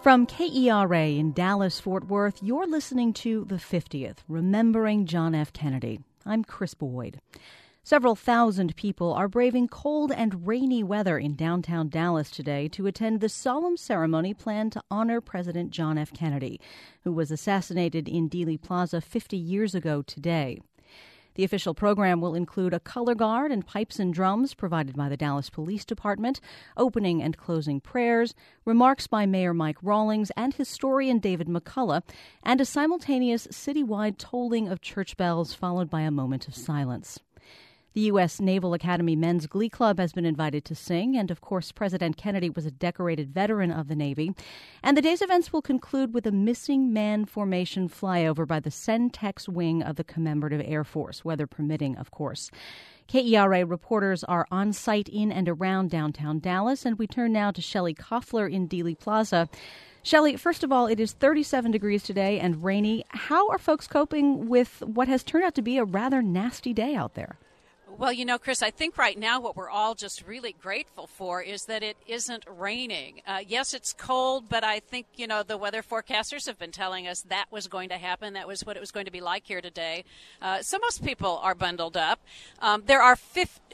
From KERA in Dallas-Fort Worth, you're listening to The 50th, Remembering John F. Kennedy. I'm Chris Boyd. Several thousand people are braving cold and rainy weather in downtown Dallas today to attend the solemn ceremony planned to honor President John F. Kennedy, who was assassinated in Dealey Plaza 50 years ago today. The official program will include a color guard and pipes and drums provided by the Dallas Police Department, opening and closing prayers, remarks by Mayor Mike Rawlings and historian David McCullough, and a simultaneous citywide tolling of church bells followed by a moment of silence. The U.S. Naval Academy Men's Glee Club has been invited to sing, and of course President Kennedy was a decorated veteran of the Navy. And the day's events will conclude with a missing man formation flyover by the Centex wing of the Commemorative Air Force, weather permitting, of course. KERA reporters are on site in and around downtown Dallas, and we turn now to Shelley Koffler in Dealey Plaza. Shelley, first of all, it is 37 degrees today and rainy. How are folks coping with what has turned out to be a rather nasty day out there? Well, you know, Chris, I think right now what we're all just really grateful for is that it isn't raining. Yes, it's cold, but I think, you know, the weather forecasters have been telling us that was going to happen. That was what it was going to be like here today. So most people are bundled up. There are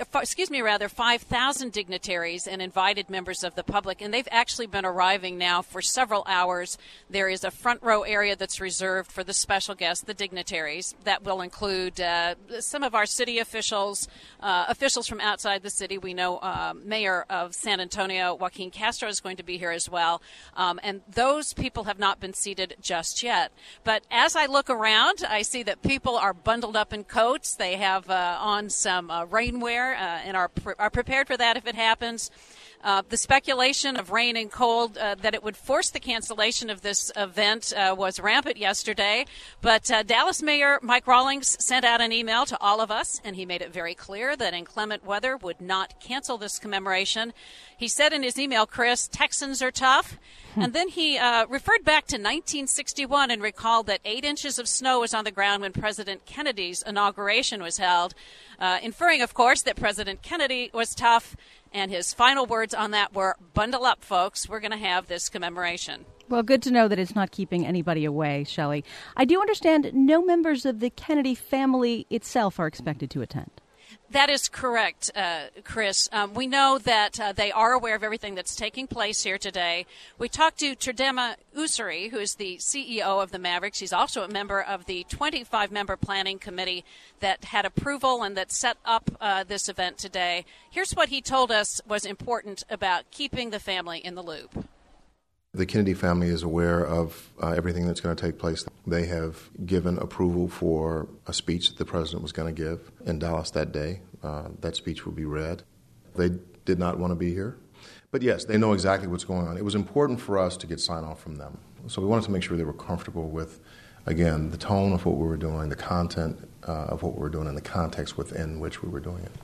5,000 dignitaries and invited members of the public, and they've actually been arriving now for several hours. There is a front row area that's reserved for the special guests, the dignitaries. That will include some of our city officials, officials from outside the city. We know Mayor of San Antonio, Joaquin Castro, is going to be here as well. And those people have not been seated just yet. But as I look around, I see that people are bundled up in coats. They have on some rainwear and are prepared for that if it happens. The speculation of rain and cold that it would force the cancellation of this event was rampant yesterday. But Dallas Mayor Mike Rawlings sent out an email to all of us, and he made it very clear that inclement weather would not cancel this commemoration. He said in his email, Chris, Texans are tough. And then he referred back to 1961 and recalled that 8 inches of snow was on the ground when President Kennedy's inauguration was held, inferring, of course, that President Kennedy was tough. And his final words on that were, bundle up, folks. We're going to have this commemoration. Well, good to know that it's not keeping anybody away, Shelley. I do understand no members of the Kennedy family itself are expected to attend. That is correct, Chris. We know that they are aware of everything that's taking place here today. We talked to Cherdema Usuri, who is the CEO of the Mavericks. He's also a member of the 25-member planning committee that had approval and that set up this event today. Here's what he told us was important about keeping the family in the loop. The Kennedy family is aware of everything that's going to take place. They have given approval for a speech that the president was going to give in Dallas that day. That speech will be read. They did not want to be here. But yes, they know exactly what's going on. It was important for us to get sign-off from them. So we wanted to make sure they were comfortable with, again, the tone of what we were doing, the content of what we were doing, and the context within which we were doing it.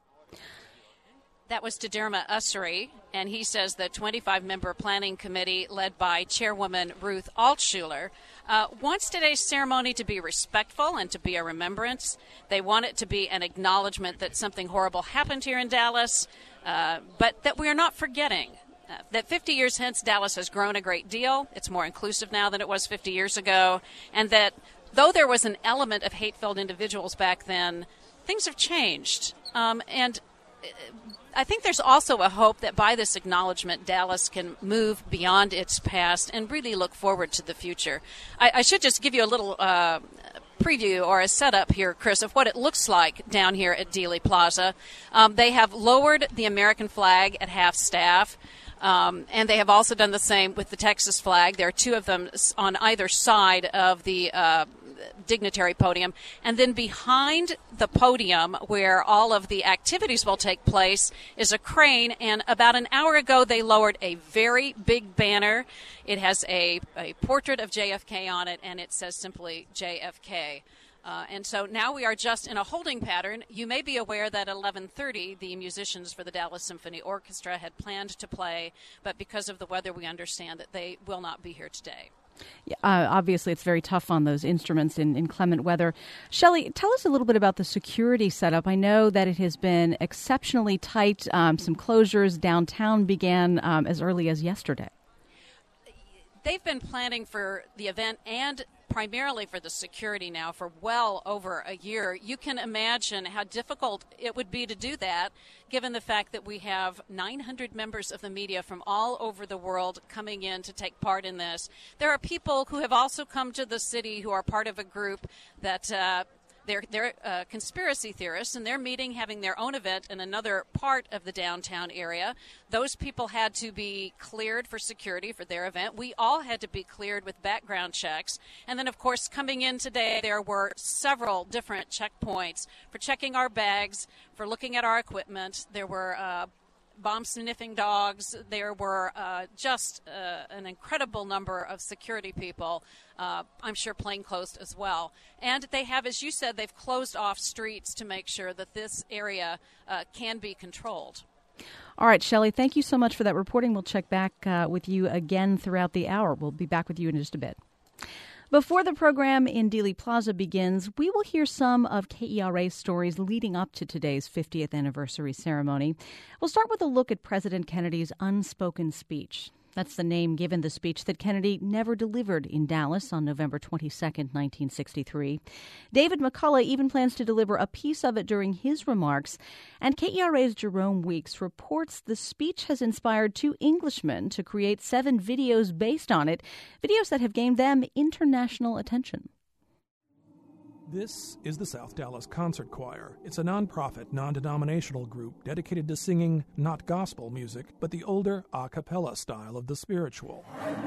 That was Cherdema Usuri, and he says the 25-member planning committee led by Chairwoman Ruth Altshuler wants today's ceremony to be respectful and to be a remembrance. They want it to be an acknowledgement that something horrible happened here in Dallas, but that we are not forgetting that 50 years hence Dallas has grown a great deal. It's more inclusive now than it was 50 years ago, and that though there was an element of hate-filled individuals back then, things have changed. I think there's also a hope that by this acknowledgement, Dallas can move beyond its past and really look forward to the future. I should just give you a little preview or a setup here, Chris, of what it looks like down here at Dealey Plaza. They have lowered the American flag at half staff. And they have also done the same with the Texas flag. There are 2 of them on either side of the dignitary podium. And then behind the podium where all of the activities will take place is a crane. And about an hour ago, they lowered a very big banner. It has a portrait of JFK on it, and it says simply JFK. And so now we are just in a holding pattern. You may be aware that at 11:30, the musicians for the Dallas Symphony Orchestra had planned to play, but because of the weather, we understand that they will not be here today. Yeah, obviously, it's very tough on those instruments in inclement weather. Shelley, tell us a little bit about the security setup. I know that it has been exceptionally tight. Some closures downtown began as early as yesterday. they've been planning for the event and primarily for the security now for well over a year. You can imagine how difficult it would be to do that, given the fact that we have 900 members of the media from all over the world coming in to take part in this. There are people who have also come to the city who are part of a group that they're conspiracy theorists, and they're meeting, having their own event in another part of the downtown area. Those people had to be cleared for security for their event. We all had to be cleared with background checks. And then, of course, coming in today, there were several different checkpoints for checking our bags, for looking at our equipment. There were bomb-sniffing dogs. There were just an incredible number of security people, I'm sure plainclothes as well. And they have, as you said, they've closed off streets to make sure that this area can be controlled. All right, Shelley, thank you so much for that reporting. We'll check back with you again throughout the hour. We'll be back with you in just a bit. Before the program in Dealey Plaza begins, we will hear some of KERA's stories leading up to today's 50th anniversary ceremony. We'll start with a look at President Kennedy's unspoken speech. That's the name given the speech that Kennedy never delivered in Dallas on November 22, 1963. David McCullough even plans to deliver a piece of it during his remarks. And KERA's Jerome Weeks reports the speech has inspired two Englishmen to create 7 videos based on it, videos that have gained them international attention. This is the South Dallas Concert Choir. It's a nonprofit, non-denominational group dedicated to singing not gospel music, but the older a cappella style of the spiritual.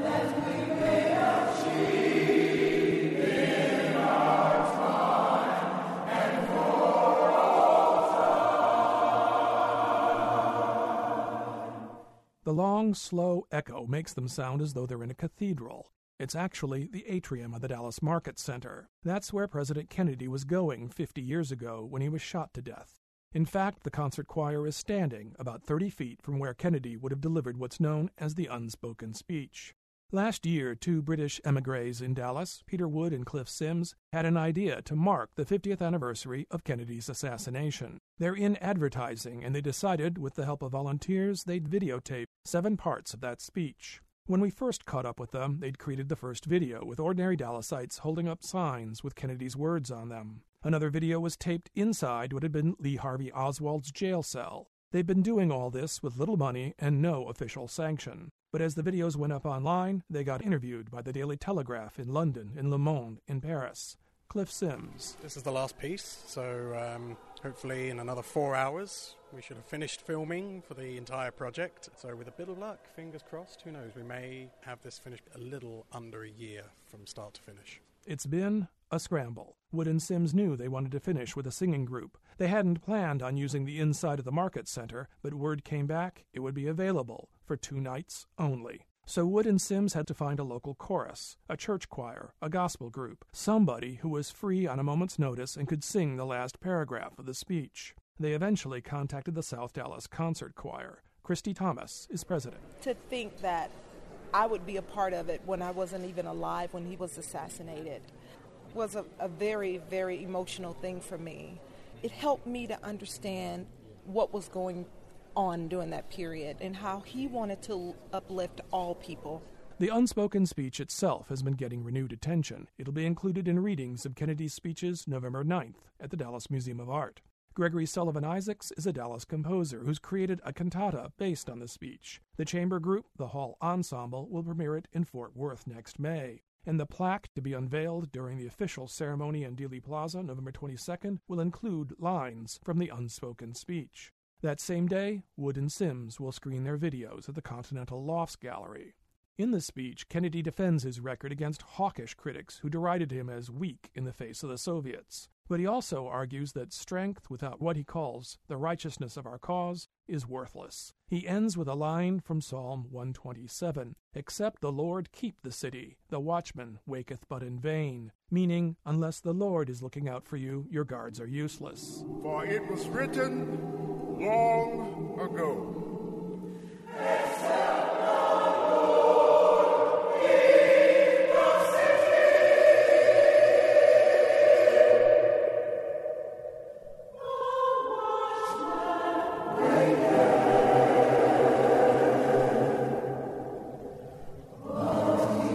The long, slow echo makes them sound as though they're in a cathedral. It's actually the atrium of the Dallas Market Center. That's where President Kennedy was going 50 years ago when he was shot to death. In fact, the concert choir is standing about 30 feet from where Kennedy would have delivered what's known as the unspoken speech. Last year, 2 British émigrés in Dallas, Peter Wood and Cliff Sims, had an idea to mark the 50th anniversary of Kennedy's assassination. They're in advertising, and they decided, with the help of volunteers, they'd videotape 7 parts of that speech. When we first caught up with them, they'd created the first video with ordinary Dallasites holding up signs with Kennedy's words on them. Another video was taped inside what had been Lee Harvey Oswald's jail cell. They've been doing all this with little money and no official sanction. But as the videos went up online, they got interviewed by the Daily Telegraph in London, in Le Monde, in Paris. Cliff Sims. This is the last piece, so hopefully in another 4 hours we should have finished filming for the entire project. So with a bit of luck, fingers crossed, who knows, we may have this finished a little under a year from start to finish. It's been a scramble. Wood and Sims knew they wanted to finish with a singing group. They hadn't planned on using the inside of the Market Center, but word came back it would be available for 2 nights only. So Wood and Sims had to find a local chorus, a church choir, a gospel group, somebody who was free on a moment's notice and could sing the last paragraph of the speech. They eventually contacted the South Dallas Concert Choir. Christy Thomas is president. To think that I would be a part of it when I wasn't even alive when he was assassinated was a very, very emotional thing for me. It helped me to understand what was going on during that period and how he wanted to uplift all people. The unspoken speech itself has been getting renewed attention. It'll be included in readings of Kennedy's speeches November 9th at the Dallas Museum of Art. Gregory Sullivan Isaacs is a Dallas composer who's created a cantata based on the speech. The chamber group, the Hall Ensemble, will premiere it in Fort Worth next May. And the plaque to be unveiled during the official ceremony in Dealey Plaza November 22nd will include lines from the unspoken speech. That same day, Wood and Sims will screen their videos at the Continental Lofts Gallery. In the speech, Kennedy defends his record against hawkish critics who derided him as weak in the face of the Soviets. But he also argues that strength without what he calls the righteousness of our cause is worthless. He ends with a line from Psalm 127, "Except the Lord keep the city, the watchman waketh but in vain," meaning, unless the Lord is looking out for you, your guards are useless. For it was written long ago, "Except the Lord keep the city, the watchman waketh but in vain."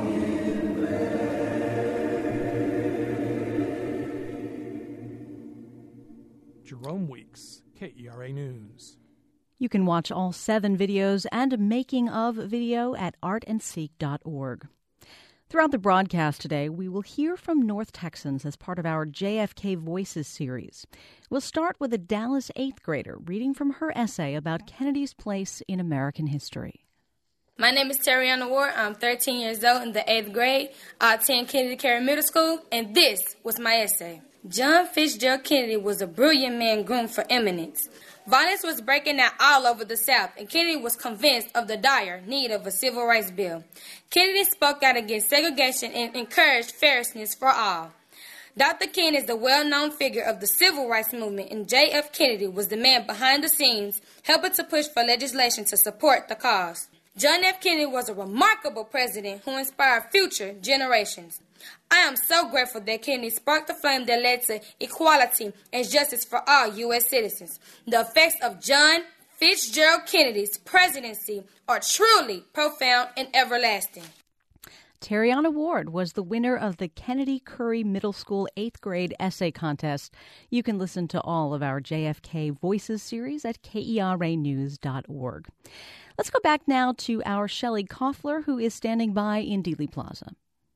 weeks. KERA News. You can watch all 7 videos and a making of video at artandseek.org. Throughout the broadcast today, we will hear from North Texans as part of our JFK Voices series. We'll start with a Dallas 8th grader reading from her essay about Kennedy's place in American history. My name is Terriana Ward. I'm 13 years old in the 8th grade. I attend Kennedy Carey Middle School, and this was my essay. John Fitzgerald Kennedy was a brilliant man groomed for eminence. Violence was breaking out all over the South, and Kennedy was convinced of the dire need of a civil rights bill. Kennedy spoke out against segregation and encouraged fairness for all. Dr. King is the well-known figure of the civil rights movement, and J.F. Kennedy was the man behind the scenes, helping to push for legislation to support the cause. John F. Kennedy was a remarkable president who inspired future generations. I am so grateful that Kennedy sparked the flame that led to equality and justice for all U.S. citizens. The effects of John Fitzgerald Kennedy's presidency are truly profound and everlasting. Terriana Ward was the winner of the Kennedy Curry Middle School 8th grade essay contest. You can listen to all of our JFK Voices series at KERAnews.org. Let's go back now to our Shelley Koffler, who is standing by in Dealey Plaza.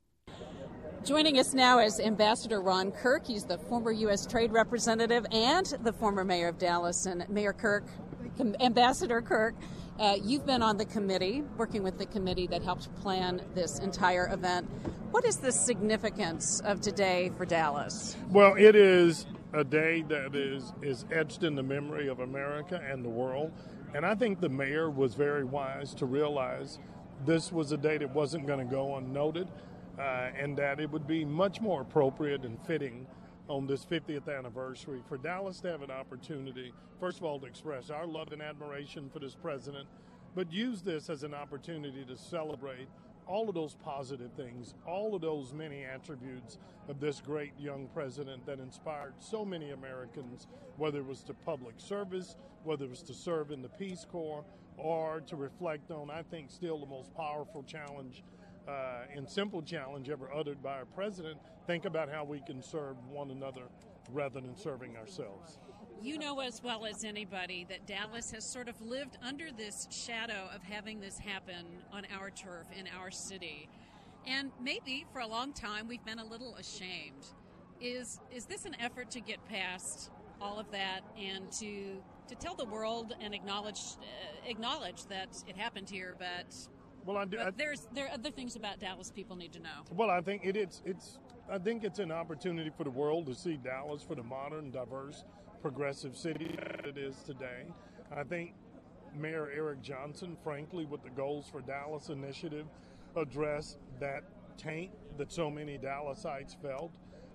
Joining us now is Ambassador Ron Kirk. He's the former U.S. Trade Representative and the former mayor of Dallas. And Mayor Kirk, Ambassador Kirk, you've been on the committee, working with the committee that helped plan this entire event. What is the significance of today for Dallas? Well, it is a day that is etched in the memory of America and the world. And I think the mayor was very wise to realize this was a day that wasn't going to go unnoted. And that it would be much more appropriate and fitting on this 50th anniversary for Dallas to have an opportunity, first of all, to express our love and admiration for this president, but use this as an opportunity to celebrate all of those positive things, all of those many attributes of this great young president that inspired so many Americans, whether it was to public service, whether it was to serve in the Peace Corps, or to reflect on, I think, still the most powerful challenge and simple challenge ever uttered by our president. Think about how we can serve one another rather than serving ourselves. You know as well as anybody that Dallas has sort of lived under this shadow of having this happen on our turf in our city. And maybe for a long time we've been a little ashamed. Is this an effort to get past all of that and to tell the world and acknowledge that it happened here, but there are other things about Dallas people need to know. Well, I think it's an opportunity for the world to see Dallas for the modern, diverse, progressive city that it is today. I think Mayor Eric Johnson, frankly, with the Goals for Dallas initiative, addressed that taint that so many Dallasites felt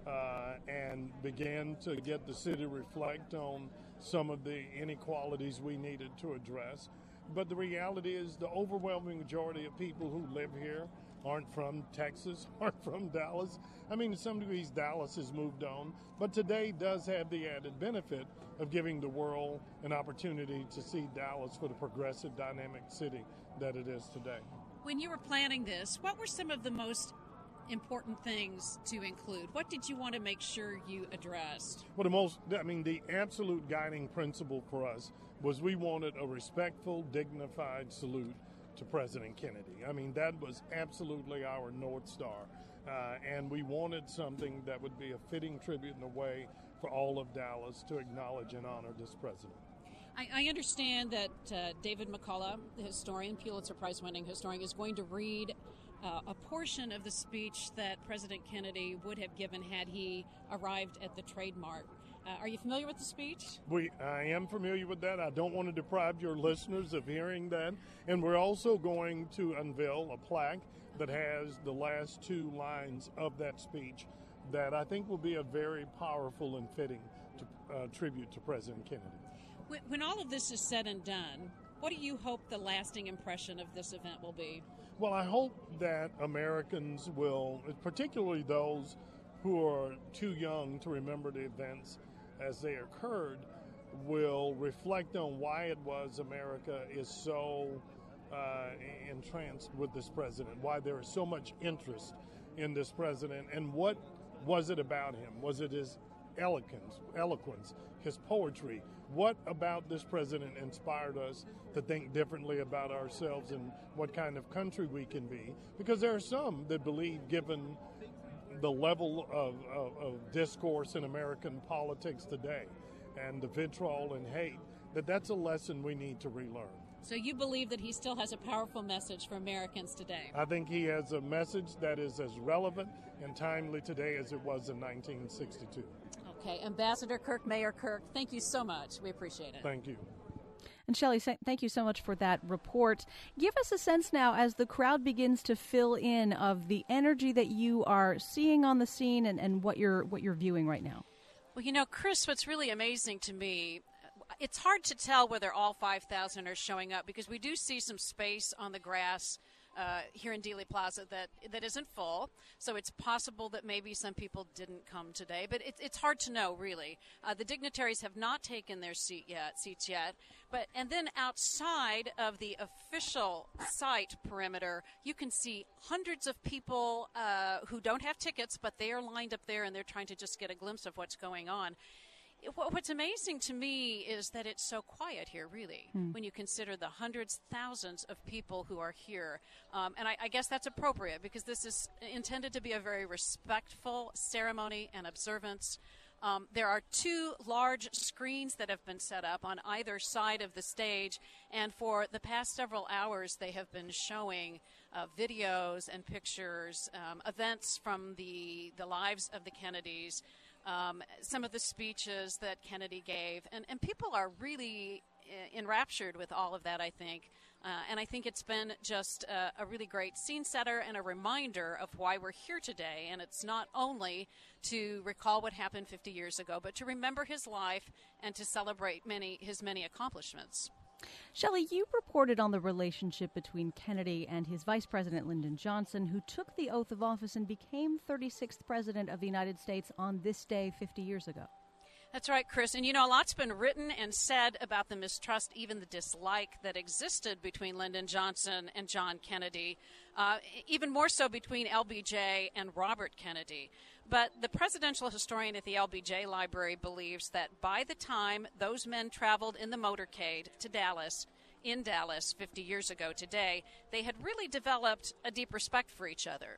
and began to get the city to reflect on some of the inequalities we needed to address. But the reality is the overwhelming majority of people who live here aren't from Texas, aren't from Dallas. I mean, to some degrees, Dallas has moved on. But today does have the added benefit of giving the world an opportunity to see Dallas for the progressive, dynamic city that it is today. When you were planning this, what were some of the most important things to include? What did you want to make sure you addressed? Well, the absolute guiding principle for us was we wanted a respectful, dignified salute to President Kennedy. I mean, that was absolutely our North Star. And we wanted something that would be a fitting tribute in a way for all of Dallas to acknowledge and honor this president. I understand that David McCullough, the historian, Pulitzer Prize-winning historian, is going to read a portion of the speech that President Kennedy would have given had he arrived at the trademark. Are you familiar with the speech? I am familiar with that. I don't want to deprive your listeners of hearing that. And we're also going to unveil a plaque that has the last 2 lines of that speech that I think will be a very powerful and fitting tribute to President Kennedy. When all of this is said and done, what do you hope the lasting impression of this event will be? Well, I hope that Americans will, particularly those who are too young to remember the events as they occurred, will reflect on why it was America is so entranced with this president, why there is so much interest in this president, and what was it about him? Was it his eloquence, his poetry. What about this president inspired us to think differently about ourselves and what kind of country we can be? Because there are some that believe, given the level of discourse in American politics today and the vitriol and hate, that's a lesson we need to relearn. So you believe that he still has a powerful message for Americans today? I think he has a message that is as relevant and timely today as it was in 1962. Okay, Ambassador Kirk, Mayor Kirk, thank you so much. We appreciate it. Thank you. And Shelley, thank you so much for that report. Give us a sense now, as the crowd begins to fill in, of the energy that you are seeing on the scene and what you're viewing right now. Well, Chris, what's really amazing to me, it's hard to tell whether all 5,000 are showing up because we do see some space on the grass here in Dealey Plaza that isn't full. So it's possible that maybe some people didn't come today, but it's hard to know, really. The dignitaries have not taken their seats yet. And then outside of the official site perimeter, you can see hundreds of people who don't have tickets, but they are lined up there and they're trying to just get a glimpse of what's going on. What's amazing to me is that it's so quiet here, really, when you consider the hundreds, thousands of people who are here. And I guess that's appropriate because this is intended to be a very respectful ceremony and observance. There are 2 large screens that have been set up on either side of the stage, and for the past several hours they have been showing videos and pictures, events from the lives of the Kennedys, some of the speeches that Kennedy gave, and people are really enraptured with all of that, I think. And I think it's been just a really great scene setter and a reminder of why we're here today. And it's not only to recall what happened 50 years ago, but to remember his life and to celebrate his many accomplishments. Shelley, you reported on the relationship between Kennedy and his Vice President Lyndon Johnson, who took the oath of office and became 36th President of the United States on this day 50 years ago. That's right, Chris. And, a lot's been written and said about the mistrust, even the dislike that existed between Lyndon Johnson and John Kennedy, even more so between LBJ and Robert Kennedy. But the presidential historian at the LBJ Library believes that by the time those men traveled in the motorcade to Dallas, 50 years ago today, they had really developed a deep respect for each other.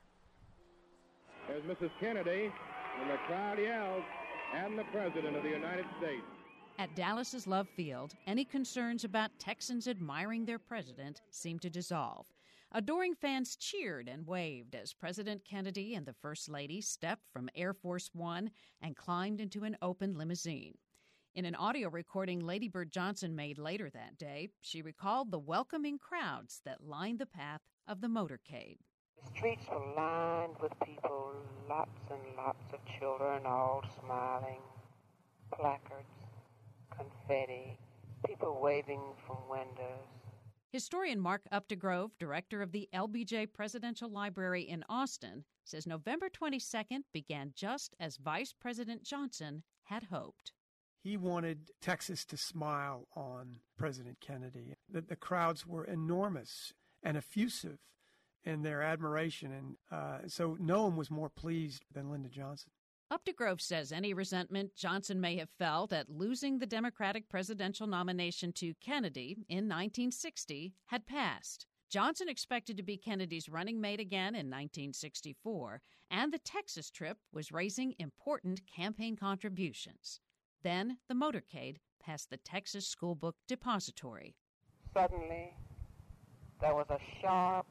There's Mrs. Kennedy, and the crowd yells, "And the President of the United States." At Dallas's Love Field, any concerns about Texans admiring their president seemed to dissolve. Adoring fans cheered and waved as President Kennedy and the First Lady stepped from Air Force One and climbed into an open limousine. In an audio recording Lady Bird Johnson made later that day, she recalled the welcoming crowds that lined the path of the motorcade. The streets were lined with people, lots and lots of children, all smiling, placards, confetti, people waving from windows. Historian Mark Updegrove, director of the LBJ Presidential Library in Austin, says November 22nd began just as Vice President Johnson had hoped. He wanted Texas to smile on President Kennedy. The crowds were enormous and effusive in their admiration, and so no one was more pleased than Lyndon Johnson. Updegrove says any resentment Johnson may have felt at losing the Democratic presidential nomination to Kennedy in 1960 had passed. Johnson expected to be Kennedy's running mate again in 1964, and the Texas trip was raising important campaign contributions. Then the motorcade passed the Texas School Book Depository. Suddenly, there was a sharp,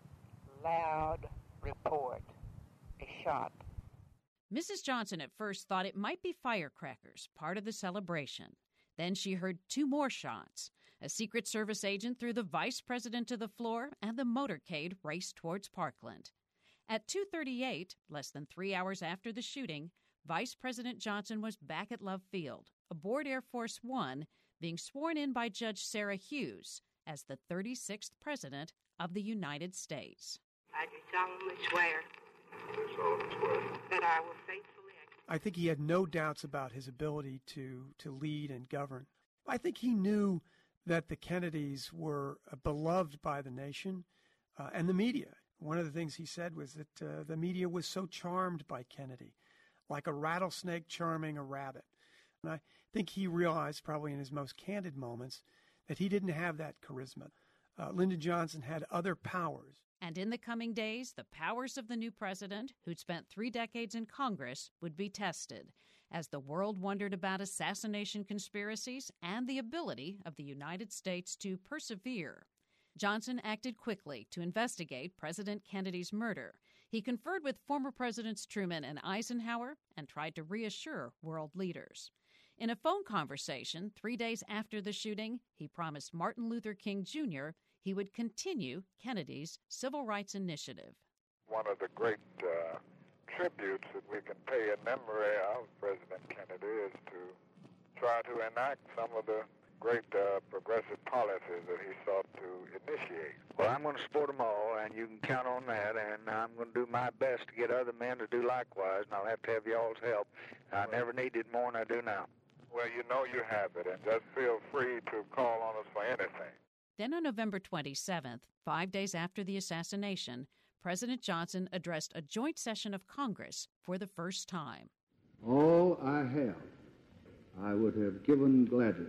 loud report, a shot. Mrs. Johnson at first thought it might be firecrackers, part of the celebration. Then she heard 2 more shots. A Secret Service agent threw the vice president to the floor, and the motorcade raced towards Parkland. At 2:38, less than 3 hours after the shooting, Vice President Johnson was back at Love Field, aboard Air Force One, being sworn in by Judge Sarah Hughes as the 36th President of the United States. I do solemnly swear that I will faithfully execute. I think he had no doubts about his ability to lead and govern. I think he knew that the Kennedys were beloved by the nation and the media. One of the things he said was that the media was so charmed by Kennedy, like a rattlesnake charming a rabbit. And I think he realized, probably in his most candid moments, that he didn't have that charisma. Lyndon Johnson had other powers. And in the coming days, the powers of the new president, who'd spent 3 decades in Congress, would be tested as the world wondered about assassination conspiracies and the ability of the United States to persevere. Johnson acted quickly to investigate President Kennedy's murder. He conferred with former Presidents Truman and Eisenhower and tried to reassure world leaders. In a phone conversation 3 days after the shooting, he promised Martin Luther King Jr. he would continue Kennedy's Civil Rights Initiative. One of the great tributes that we can pay in memory of President Kennedy is to try to enact some of the great progressive policies that he sought to initiate. Well, I'm going to support them all, and you can count on that, and I'm going to do my best to get other men to do likewise, and I'll have to have y'all's help. I never needed more than I do now. Well, you know you have it, and just feel free to call on us for anything. Then on November 27th, 5 days after the assassination, President Johnson addressed a joint session of Congress for the first time. All I have, I would have given gladly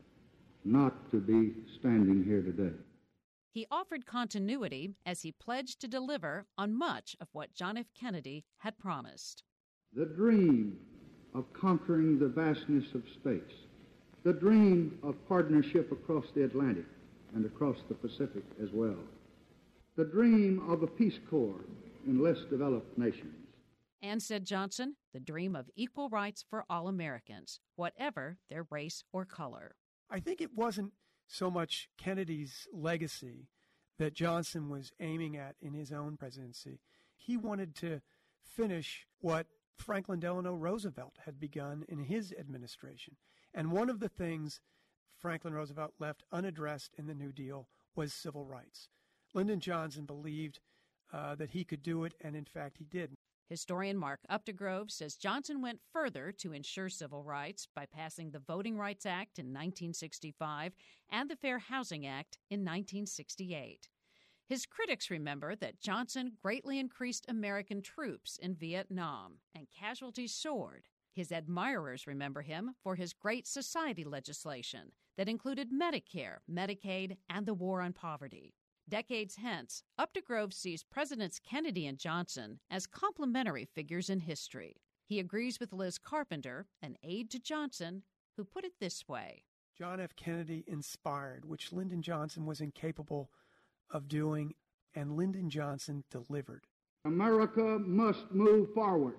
not to be standing here today. He offered continuity as he pledged to deliver on much of what John F. Kennedy had promised. The dream of conquering the vastness of space, the dream of partnership across the Atlantic and across the Pacific as well, the dream of a Peace Corps in less developed nations. And, said Johnson, the dream of equal rights for all Americans, whatever their race or color. I think it wasn't so much Kennedy's legacy that Johnson was aiming at in his own presidency. He wanted to finish what Franklin Delano Roosevelt had begun in his administration. And one of the things Franklin Roosevelt left unaddressed in the New Deal was civil rights. Lyndon Johnson believed that he could do it, and in fact he did. Historian Mark Updegrove says Johnson went further to ensure civil rights by passing the Voting Rights Act in 1965 and the Fair Housing Act in 1968. His critics remember that Johnson greatly increased American troops in Vietnam, and casualties soared. His admirers remember him for his Great Society legislation that included Medicare, Medicaid, and the war on poverty. Decades hence, Updegrove sees Presidents Kennedy and Johnson as complementary figures in history. He agrees with Liz Carpenter, an aide to Johnson, who put it this way. John F. Kennedy inspired, which Lyndon Johnson was incapable of doing, and Lyndon Johnson delivered. America must move forward.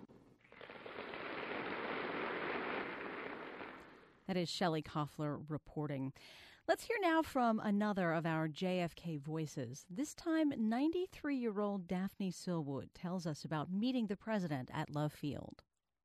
That is Shelley Koffler reporting. Let's hear now from another of our JFK voices. This time, 93-year-old Daphne Silwood tells us about meeting the president at Love Field.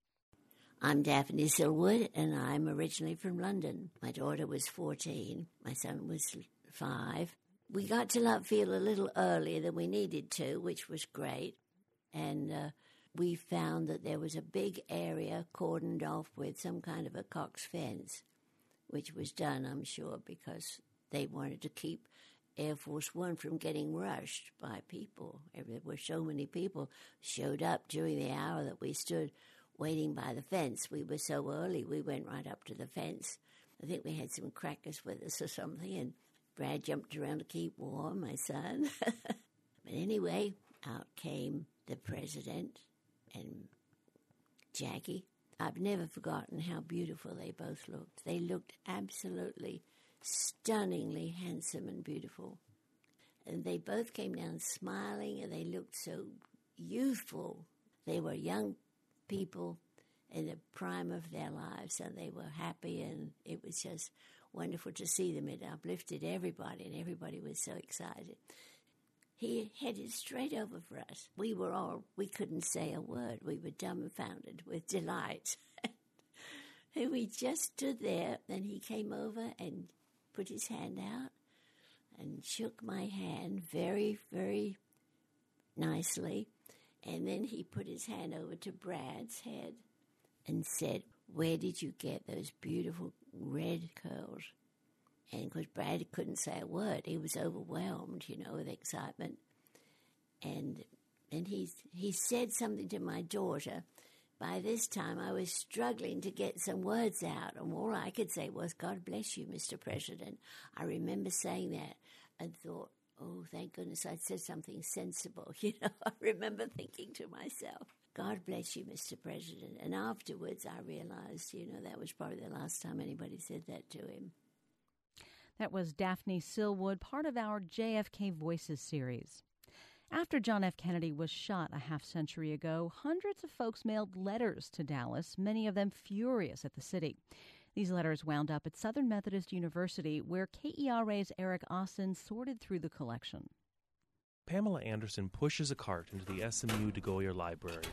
I'm Daphne Silwood, and I'm originally from London. My daughter was 14. My son was 5. We got to Love Field a little earlier than we needed to, which was great. And we found that there was a big area cordoned off with some kind of a Cox fence, which was done, I'm sure, because they wanted to keep Air Force One from getting rushed by people. There were so many people showed up during the hour that we stood waiting by the fence. We were so early, we went right up to the fence. I think we had some crackers with us or something, and Brad jumped around to keep warm, my son. But anyway, out came the president and Jackie. I've never forgotten how beautiful they both looked. They looked absolutely stunningly handsome and beautiful. And they both came down smiling, and they looked so youthful. They were young people in the prime of their lives, and they were happy, and it was just wonderful to see them. It uplifted everybody, and everybody was so excited. He headed straight over for us. We couldn't say a word. We were dumbfounded with delight. And we just stood there, and he came over and put his hand out and shook my hand very, very nicely. And then he put his hand over to Brad's head and said, "Where did you get those beautiful red curls?" And because Brad couldn't say a word, he was overwhelmed, with excitement. And he said something to my daughter, By this time, I was struggling to get some words out, and all I could say was, "God bless you, Mr. President." I remember saying that and thought, oh, thank goodness I'd said something sensible. I remember thinking to myself, "God bless you, Mr. President." And afterwards, I realized, that was probably the last time anybody said that to him. That was Daphne Silwood, part of our JFK Voices series. After John F. Kennedy was shot a half-century ago, hundreds of folks mailed letters to Dallas, many of them furious at the city. These letters wound up at Southern Methodist University, where KERA's Eric Austin sorted through the collection. Pamela Anderson pushes a cart into the SMU DeGoyer Library.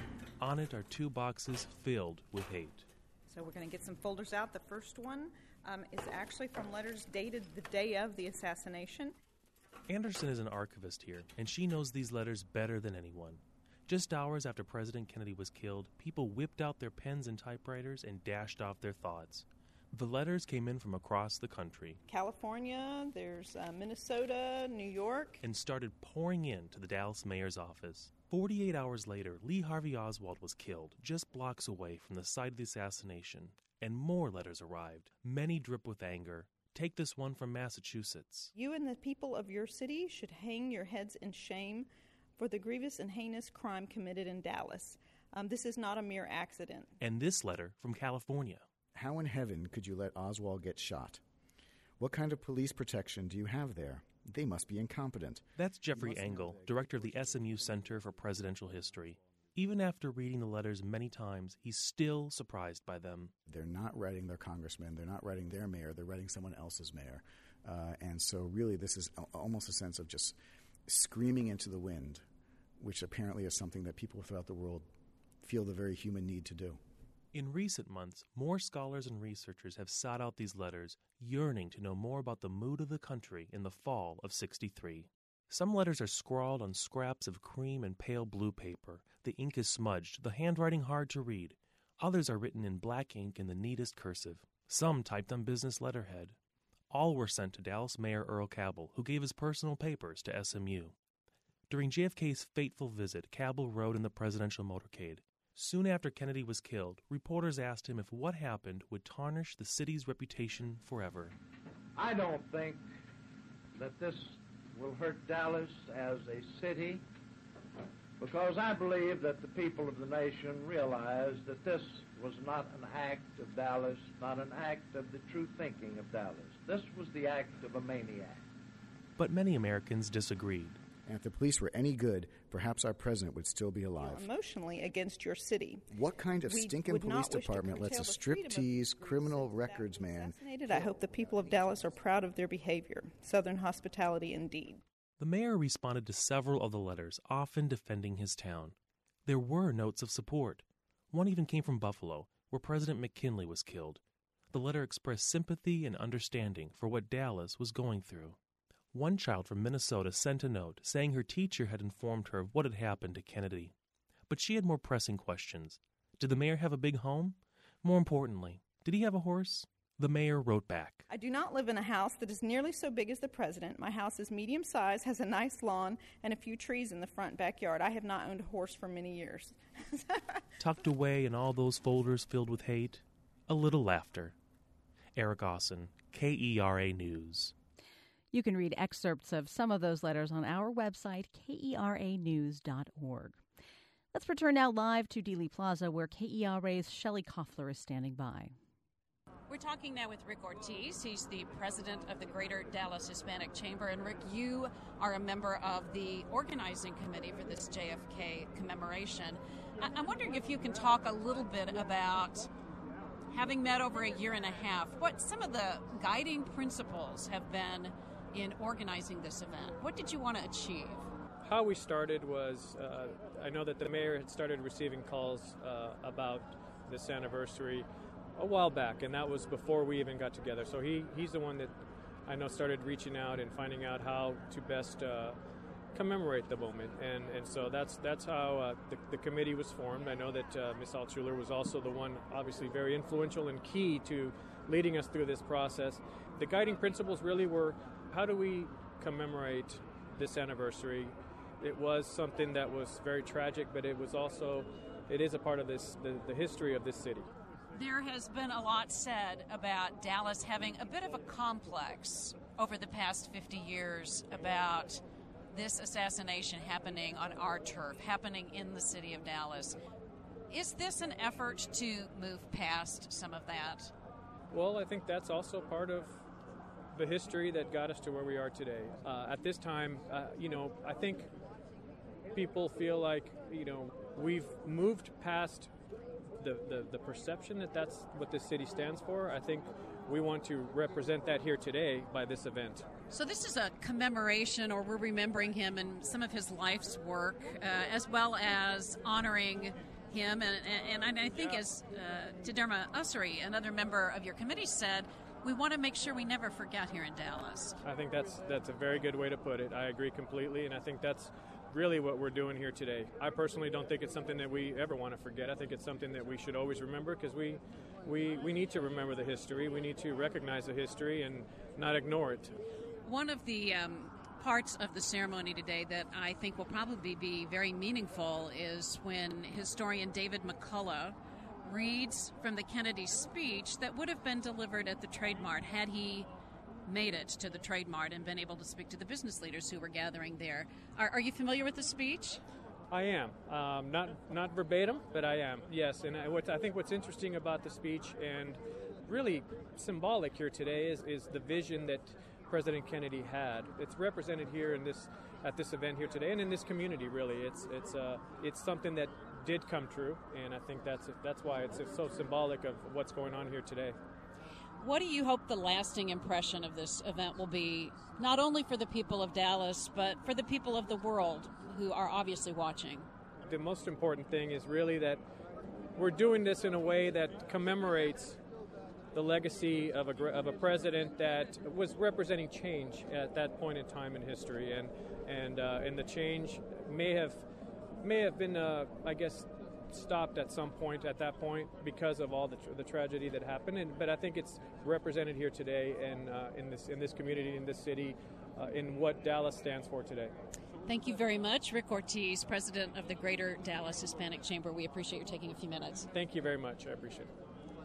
On it are 2 boxes filled with hate. So we're going to get some folders out. The first one is actually from letters dated the day of the assassination. Anderson is an archivist here, and she knows these letters better than anyone. Just hours after President Kennedy was killed, people whipped out their pens and typewriters and dashed off their thoughts. The letters came in from across the country. California, there's Minnesota, New York. And started pouring into the Dallas mayor's office. 48 hours later, Lee Harvey Oswald was killed, just blocks away from the site of the assassination. And more letters arrived. Many drip with anger. Take this one from Massachusetts. You and the people of your city should hang your heads in shame for the grievous and heinous crime committed in Dallas. This is not a mere accident. And this letter from California. How in heaven could you let Oswald get shot? What kind of police protection do you have there? They must be incompetent. That's Jeffrey Engel, director of the SMU Center for Presidential History. Even after reading the letters many times, he's still surprised by them. They're not writing their congressman. They're not writing their mayor. They're writing someone else's mayor. And so really this is almost a sense of just screaming into the wind, which apparently is something that people throughout the world feel the very human need to do. In recent months, more scholars and researchers have sought out these letters, yearning to know more about the mood of the country in the fall of '63. Some letters are scrawled on scraps of cream and pale blue paper. The ink is smudged, the handwriting hard to read. Others are written in black ink in the neatest cursive. Some typed on business letterhead. All were sent to Dallas Mayor Earl Cabell, who gave his personal papers to SMU. During JFK's fateful visit, Cabell rode in the presidential motorcade. Soon after Kennedy was killed, reporters asked him if what happened would tarnish the city's reputation forever. I don't think that this will hurt Dallas as a city, because I believe that the people of the nation realize that this was not an act of Dallas, not an act of the true thinking of Dallas. This was the act of a maniac. But many Americans disagreed. And if the police were any good, perhaps our president would still be alive. You're emotionally against your city. What kind of stinking police department lets a striptease criminal records man? I hope the people of Dallas are proud of their behavior. Southern hospitality indeed. The mayor responded to several of the letters, often defending his town. There were notes of support. One even came from Buffalo, where President McKinley was killed. The letter expressed sympathy and understanding for what Dallas was going through. One child from Minnesota sent a note saying her teacher had informed her of what had happened to Kennedy. But she had more pressing questions. Did the mayor have a big home? More importantly, did he have a horse? The mayor wrote back. I do not live in a house that is nearly so big as the president. My house is medium size, has a nice lawn, and a few trees in the front backyard. I have not owned a horse for many years. Tucked away in all those folders filled with hate, a little laughter. Eric Austin, KERA News. You can read excerpts of some of those letters on our website, KERAnews.org. Let's return now live to Dealey Plaza, where KERA's Shelley Koffler is standing by. We're talking now with Rick Ortiz. He's the president of the Greater Dallas Hispanic Chamber. And Rick, you are a member of the organizing committee for this JFK commemoration. I'm wondering if you can talk a little bit about, having met over a year and a half, what some of the guiding principles have been in organizing this event. What did you want to achieve? How we started was, I know that the mayor had started receiving calls about this anniversary a while back, and that was before we even got together. So he's the one that I know started reaching out and finding out how to best commemorate the moment. And so that's how the committee was formed. I know that Ms. Altshuler was also the one, obviously very influential and key to leading us through this process. The guiding principles really were, how do we commemorate this anniversary? It was something that was very tragic, but it was also it is a part of this the history of this city. There has been a lot said about Dallas having a bit of a complex over the past 50 years about this assassination happening on our turf, happening in the city of Dallas. Is this an effort to move past some of that? Well, I think that's also part of the history that got us to where we are today. At this time, I think people feel like, we've moved past the perception that that's what this city stands for. I think we want to represent that here today by this event. So this is a commemoration, or we're remembering him and some of his life's work, as well as honoring him. And I think as Taderma Ussery, another member of your committee, said, we want to make sure we never forget here in Dallas. I think that's a very good way to put it. I agree completely, and I think that's really what we're doing here today. I personally don't think it's something that we ever want to forget. I think it's something that we should always remember, because we need to remember the history. We need to recognize the history and not ignore it. One of the parts of the ceremony today that I think will probably be very meaningful is when historian David McCullough reads from the Kennedy speech that would have been delivered at the Trade Mart had he made it to the Trade Mart and been able to speak to the business leaders who were gathering there. Are you familiar with the speech? I am. Not verbatim, but I am, yes. And I think what's interesting about the speech and really symbolic here today is the vision that President Kennedy had. It's represented here at this event here today, and in this community. Really, it's something that did come true, and I think that's why it's so symbolic of what's going on here today. What do you hope the lasting impression of this event will be, not only for the people of Dallas, but for the people of the world who are obviously watching? The most important thing is really that we're doing this in a way that commemorates the legacy of a president that was representing change at that point in time in history, and the change may have been, I guess, stopped at some point at that point because of all the tragedy that happened. But I think it's represented here today and in this community, in this city, in what Dallas stands for today. Thank you very much, Rick Ortiz, president of the Greater Dallas Hispanic Chamber. We appreciate you taking a few minutes. Thank you very much. I appreciate it.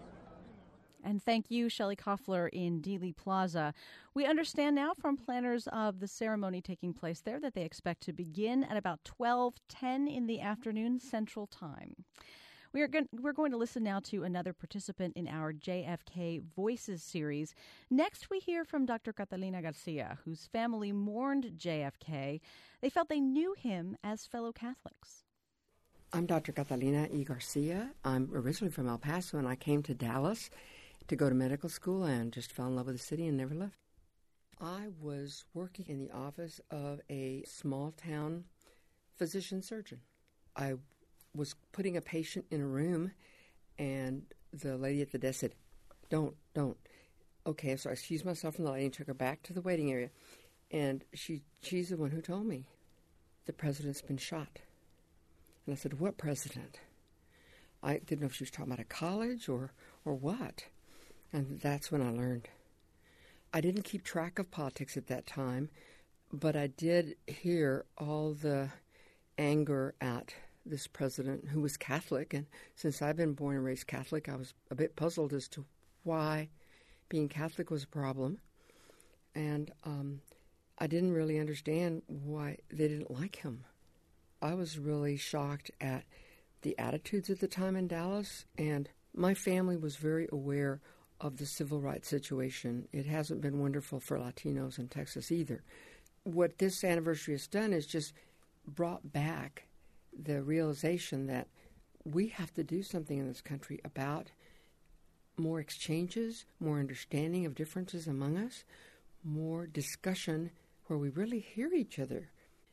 And thank you, Shelley Koffler in Dealey Plaza. We understand now from planners of the ceremony taking place there that they expect to begin at about 12:10 in the afternoon Central Time. We're going to listen now to another participant in our JFK Voices series. Next, we hear from Dr. Catalina Garcia, whose family mourned JFK. They felt they knew him as fellow Catholics. I'm Dr. Catalina E. Garcia. I'm originally from El Paso, and I came to Dallas to go to medical school and just fell in love with the city and never left. I was working in the office of a small-town physician-surgeon. I was putting a patient in a room, and the lady at the desk said, don't. Okay, so I excused myself from the lady and took her back to the waiting area. And she's the one who told me, the president's been shot. And I said, what president? I didn't know if she was talking about a college or what. And that's when I learned. I didn't keep track of politics at that time, but I did hear all the anger at this president who was Catholic. And since I've been born and raised Catholic, I was a bit puzzled as to why being Catholic was a problem. And I didn't really understand why they didn't like him. I was really shocked at the attitudes at the time in Dallas, and my family was very aware of the civil rights situation. It hasn't been wonderful for Latinos in Texas either. What this anniversary has done is just brought back the realization that we have to do something in this country about more exchanges, more understanding of differences among us, more discussion where we really hear each other.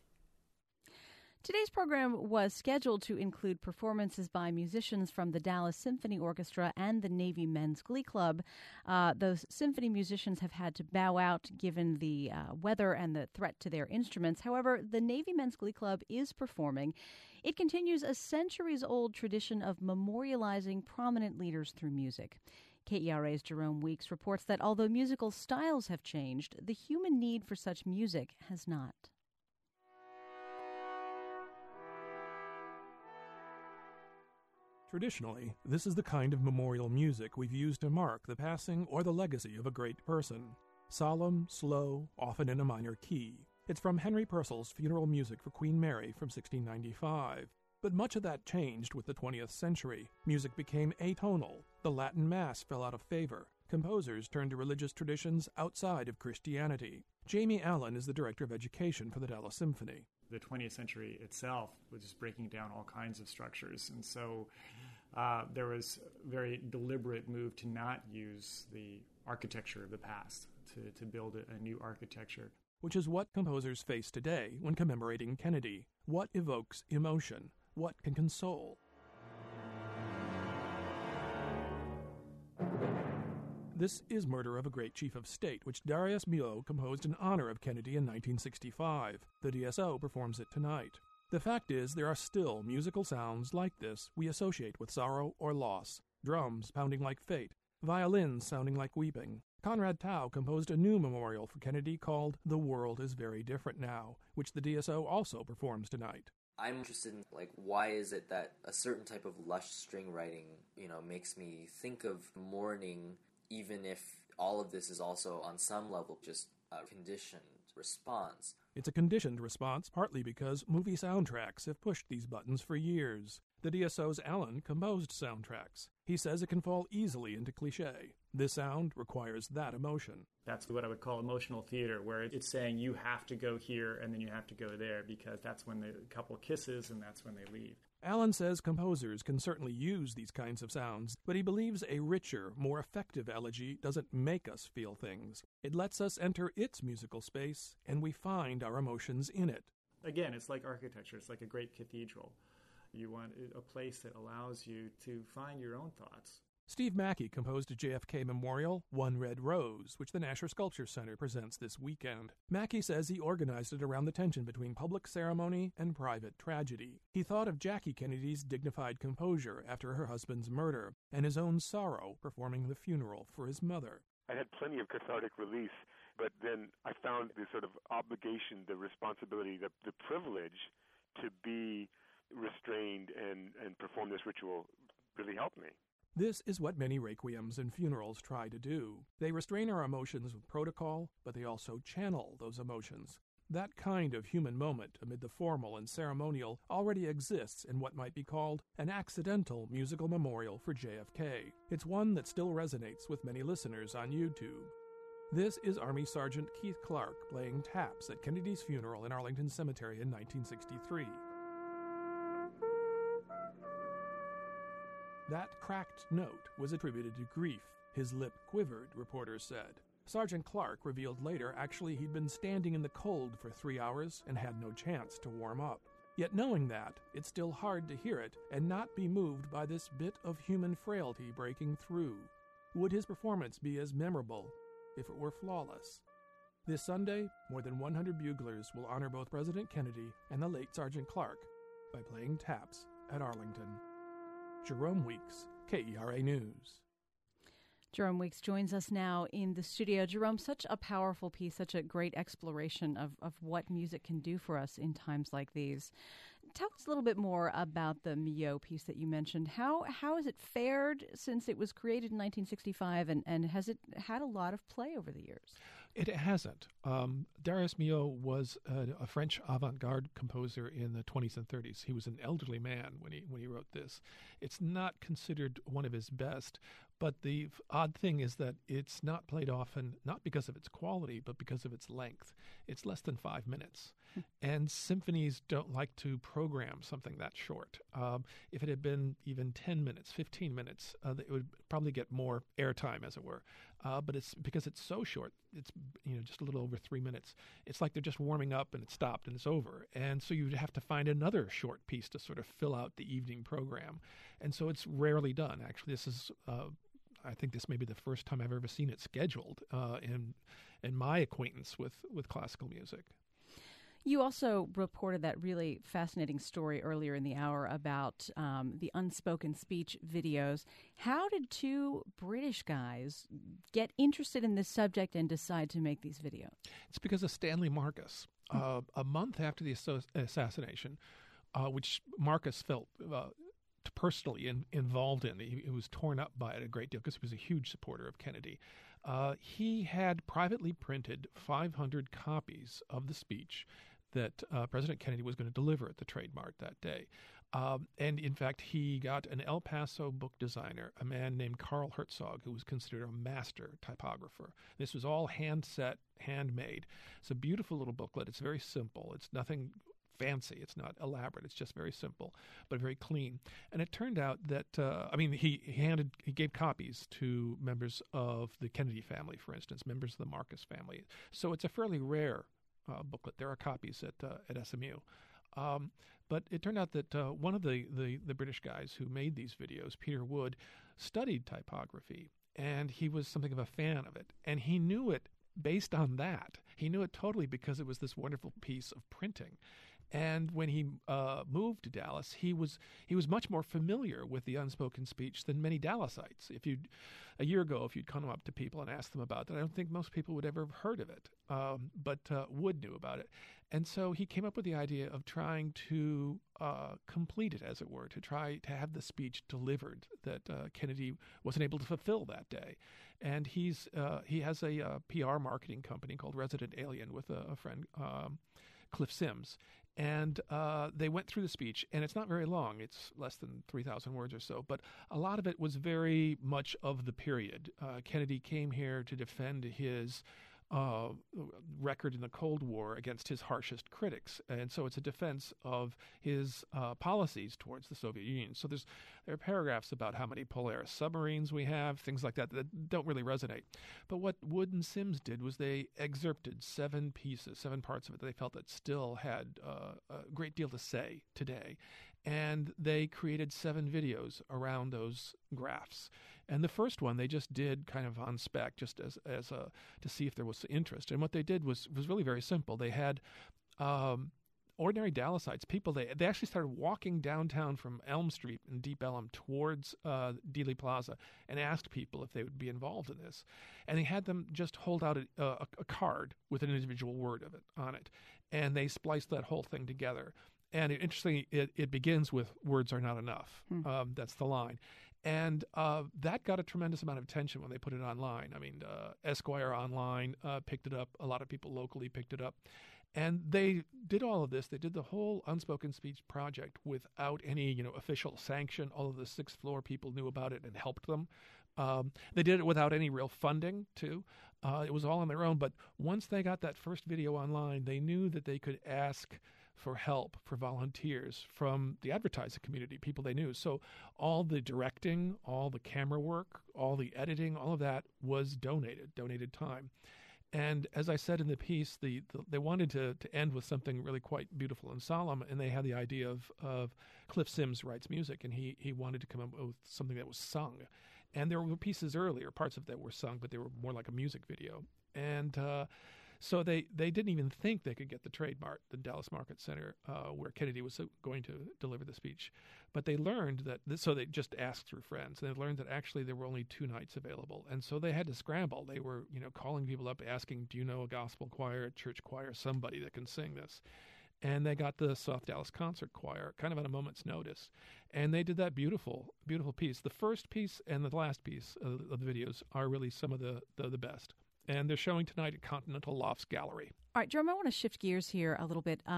Today's program was scheduled to include performances by musicians from the Dallas Symphony Orchestra and the Navy Men's Glee Club. Those symphony musicians have had to bow out given the weather and the threat to their instruments. However, the Navy Men's Glee Club is performing. It continues a centuries-old tradition of memorializing prominent leaders through music. KERA's Jerome Weeks reports that although musical styles have changed, the human need for such music has not. Traditionally, this is the kind of memorial music we've used to mark the passing or the legacy of a great person. Solemn, slow, often in a minor key. It's from Henry Purcell's funeral music for Queen Mary from 1695. But much of that changed with the 20th century. Music became atonal. The Latin Mass fell out of favor. Composers turned to religious traditions outside of Christianity. Jamie Allen is the director of education for the Dallas Symphony. The 20th century itself was just breaking down all kinds of structures, and so there was a very deliberate move to not use the architecture of the past, to build a new architecture. Which is what composers face today when commemorating Kennedy. What evokes emotion? What can console? This is Murder of a Great Chief of State, which Darius Milhaud composed in honor of Kennedy in 1965. The DSO performs it tonight. The fact is, there are still musical sounds like this we associate with sorrow or loss. Drums pounding like fate, violins sounding like weeping. Conrad Tao composed a new memorial for Kennedy called The World is Very Different Now, which the DSO also performs tonight. I'm interested in, why is it that a certain type of lush string writing, makes me think of mourning, even if all of this is also on some level just a conditioned response. It's a conditioned response partly because movie soundtracks have pushed these buttons for years. The DSO's Allen composed soundtracks. He says it can fall easily into cliché. This sound requires that emotion. That's what I would call emotional theater, where it's saying you have to go here and then you have to go there, because that's when the couple kisses and that's when they leave. Allen says composers can certainly use these kinds of sounds, but he believes a richer, more effective elegy doesn't make us feel things. It lets us enter its musical space, and we find our emotions in it. Again, it's like architecture. It's like a great cathedral. You want a place that allows you to find your own thoughts. Steve Mackey composed a JFK memorial, One Red Rose, which the Nasher Sculpture Center presents this weekend. Mackey says he organized it around the tension between public ceremony and private tragedy. He thought of Jackie Kennedy's dignified composure after her husband's murder, and his own sorrow performing the funeral for his mother. I had plenty of cathartic release, but then I found the sort of obligation, the responsibility, the privilege to be restrained and perform this ritual really helped me. This is what many requiems and funerals try to do. They restrain our emotions with protocol, but they also channel those emotions. That kind of human moment amid the formal and ceremonial already exists in what might be called an accidental musical memorial for JFK. It's one that still resonates with many listeners on YouTube. This is Army Sergeant Keith Clark playing taps at Kennedy's funeral in Arlington Cemetery in 1963. That cracked note was attributed to grief. His lip quivered, reporters said. Sergeant Clark revealed later actually he'd been standing in the cold for 3 hours and had no chance to warm up. Yet knowing that, it's still hard to hear it and not be moved by this bit of human frailty breaking through. Would his performance be as memorable if it were flawless? This Sunday, more than 100 buglers will honor both President Kennedy and the late Sergeant Clark by playing taps at Arlington. Jerome Weeks, KERA News. Jerome Weeks joins us now in the studio. Jerome, such a powerful piece, such a great exploration of what music can do for us in times like these. Tell us a little bit more about the Milhaud piece that you mentioned. How has it fared since it was created in 1965, and has it had a lot of play over the years? It hasn't. Darius Milhaud was a French avant-garde composer in the 20s and 30s. He was an elderly man when he wrote this. It's not considered one of his best, but the odd thing is that it's not played often, not because of its quality, but because of its length. It's less than 5 minutes. And symphonies don't like to program something that short. If it had been even 10 minutes, 15 minutes, it would probably get more airtime, as it were. But it's because it's so short, it's just a little over 3 minutes. It's like they're just warming up and it stopped and it's over. And so you'd have to find another short piece to sort of fill out the evening program. And so it's rarely done. Actually, this is I think this may be the first time I've ever seen it scheduled in my acquaintance with classical music. You also reported that really fascinating story earlier in the hour about the unspoken speech videos. How did two British guys get interested in this subject and decide to make these videos? It's because of Stanley Marcus. A month after the assassination, which Marcus felt personally involved in. He was torn up by it a great deal because he was a huge supporter of Kennedy. He had privately printed 500 copies of the speech that President Kennedy was going to deliver at the Trade Mart that day. And in fact, he got an El Paso book designer, a man named Carl Herzog, who was considered a master typographer. This was all hand-set, handmade. It's a beautiful little booklet. It's very simple. It's nothing fancy. It's not elaborate. It's just very simple, but very clean. And it turned out that, he gave copies to members of the Kennedy family, for instance, members of the Marcus family. So it's a fairly rare booklet. There are copies at SMU. But it turned out that one of the British guys who made these videos, Peter Wood, studied typography, and he was something of a fan of it. And he knew it based on that. He knew it totally because it was this wonderful piece of printing. And when he moved to Dallas, he was much more familiar with the unspoken speech than many Dallasites. A year ago, if you'd come up to people and ask them about it, I don't think most people would ever have heard of it. But Wood knew about it. And so he came up with the idea of trying to complete it, as it were, to try to have the speech delivered that Kennedy wasn't able to fulfill that day. And he has a PR marketing company called Resident Alien with a friend, Cliff Sims. And they went through the speech, and it's not very long. It's less than 3,000 words or so. But a lot of it was very much of the period. Kennedy came here to defend his record in the Cold War against his harshest critics. And so it's a defense of his policies towards the Soviet Union. So there are paragraphs about how many Polaris submarines we have, things like that don't really resonate. But what Wood and Sims did was they excerpted 7 parts of it that they felt that still had a great deal to say today. And they created 7 videos around those graphs. And the first one they just did kind of on spec, just as to see if there was interest. And what they did was really very simple. They had ordinary Dallasites, people. They actually started walking downtown from Elm Street in Deep Ellum towards Dealey Plaza and asked people if they would be involved in this. And they had them just hold out a card with an individual word of it on it, and they spliced that whole thing together. And interestingly, it begins with "words are not enough." That's the line. And that got a tremendous amount of attention when they put it online. I mean, Esquire Online picked it up. A lot of people locally picked it up. And they did all of this. They did the whole Unspoken Speech project without any, official sanction. All of the 6th floor people knew about it and helped them. They did it without any real funding, too. It was all on their own. But once they got that first video online, they knew that they could ask for help, for volunteers from the advertising community, people they knew. So all the directing, all the camera work, all the editing, all of that was donated time. And as I said in the piece, they wanted to end with something really quite beautiful and solemn, and they had the idea of Cliff Sims writes music, and he wanted to come up with something that was sung. And there were pieces earlier, parts of that were sung, but they were more like a music video. And so they didn't even think they could get the Trade Mart, the Dallas Market Center, where Kennedy was going to deliver the speech. But they learned that, so they just asked through friends, and they learned that actually there were only 2 nights available. And so they had to scramble. They were, calling people up, asking, do you know a gospel choir, a church choir, somebody that can sing this? And they got the South Dallas Concert Choir kind of at a moment's notice. And they did that beautiful, beautiful piece. The first piece and the last piece of the videos are really some of the best. And they're showing tonight at Continental Lofts Gallery. All right, Jerome, I want to shift gears here a little bit.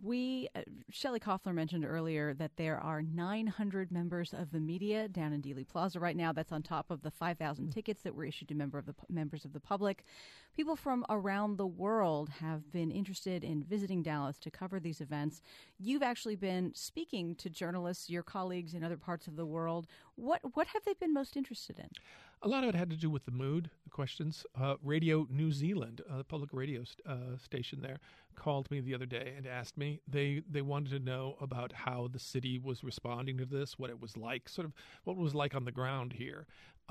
Shelley Koffler mentioned earlier that there are 900 members of the media down in Dealey Plaza right now. That's on top of the 5,000 tickets that were issued to members of the public. People from around the world have been interested in visiting Dallas to cover these events. You've actually been speaking to journalists, your colleagues in other parts of the world. What have they been most interested in? A lot of it had to do with the mood, the questions. Radio New Zealand, the public radio station there, called me the other day and asked me. They wanted to know about how the city was responding to this, what it was like, sort of what it was like on the ground here.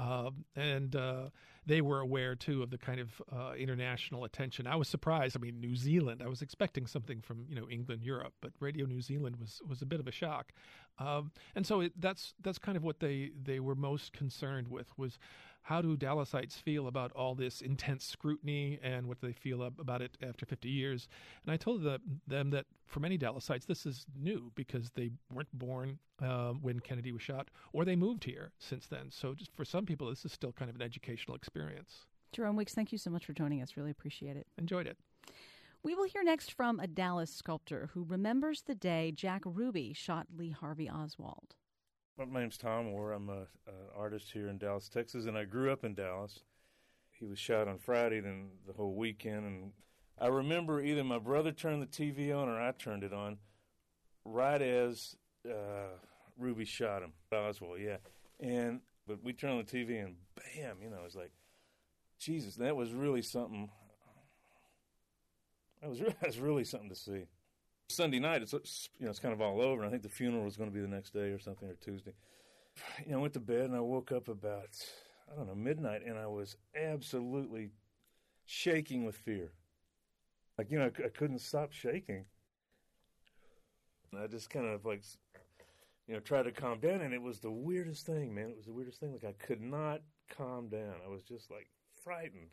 And they were aware, too, of the kind of international attention. I was surprised. I mean, New Zealand, I was expecting something from, England, Europe, but Radio New Zealand was a bit of a shock. And so that's kind of what they were most concerned with, was how do Dallasites feel about all this intense scrutiny and what do they feel about it after 50 years? And I told them that for many Dallasites, this is new because they weren't born when Kennedy was shot, or they moved here since then. So just for some people, this is still kind of an educational experience. Jerome Weeks, thank you so much for joining us. Really appreciate it. Enjoyed it. We will hear next from a Dallas sculptor who remembers the day Jack Ruby shot Lee Harvey Oswald. My name's Tom Orr. I'm an artist here in Dallas, Texas, and I grew up in Dallas. He was shot on Friday, then the whole weekend, and I remember either my brother turned the TV on or I turned it on right as Ruby shot him. Oswald, yeah. But we turned on the TV and bam, it was like, Jesus, that was really something. That was really something to see. Sunday night, it's kind of all over. And I think the funeral was going to be the next day or something, or Tuesday. I went to bed and I woke up about, midnight, and I was absolutely shaking with fear. I couldn't stop shaking. And I just kind of tried to calm down, and it was the weirdest thing, man. It was the weirdest thing. I could not calm down. I was just frightened,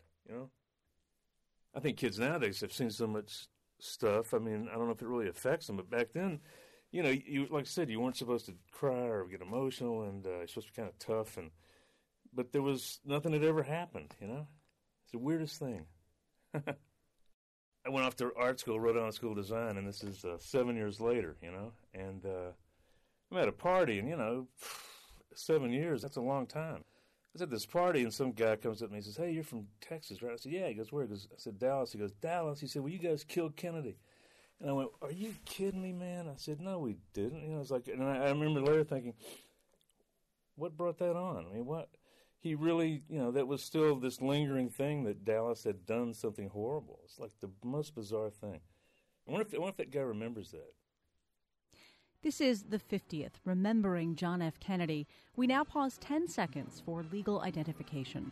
I think kids nowadays have seen so much stuff. I mean, I don't know if it really affects them, but back then, you like I said, you weren't supposed to cry or get emotional, and you're supposed to be kind of tough. But there was nothing that ever happened. It's the weirdest thing. I went off to art school, Rhode Island School of Design, and this is 7 years later. And I'm at a party, and 7 years, that's a long time. I was at this party, and some guy comes up to me and says, "Hey, you're from Texas, right?" I said, "Yeah." He goes, "Where?" I said, "Dallas." He goes, "Dallas?" He said, "Well, you guys killed Kennedy." And I went, "Are you kidding me, man?" I said, "No, we didn't." I was like, and I remember later thinking, what brought that on? I mean, what? He really, that was still this lingering thing that Dallas had done something horrible. It's like the most bizarre thing. I wonder if that guy remembers that. This is the 50th, Remembering John F. Kennedy. We now pause 10 seconds for legal identification.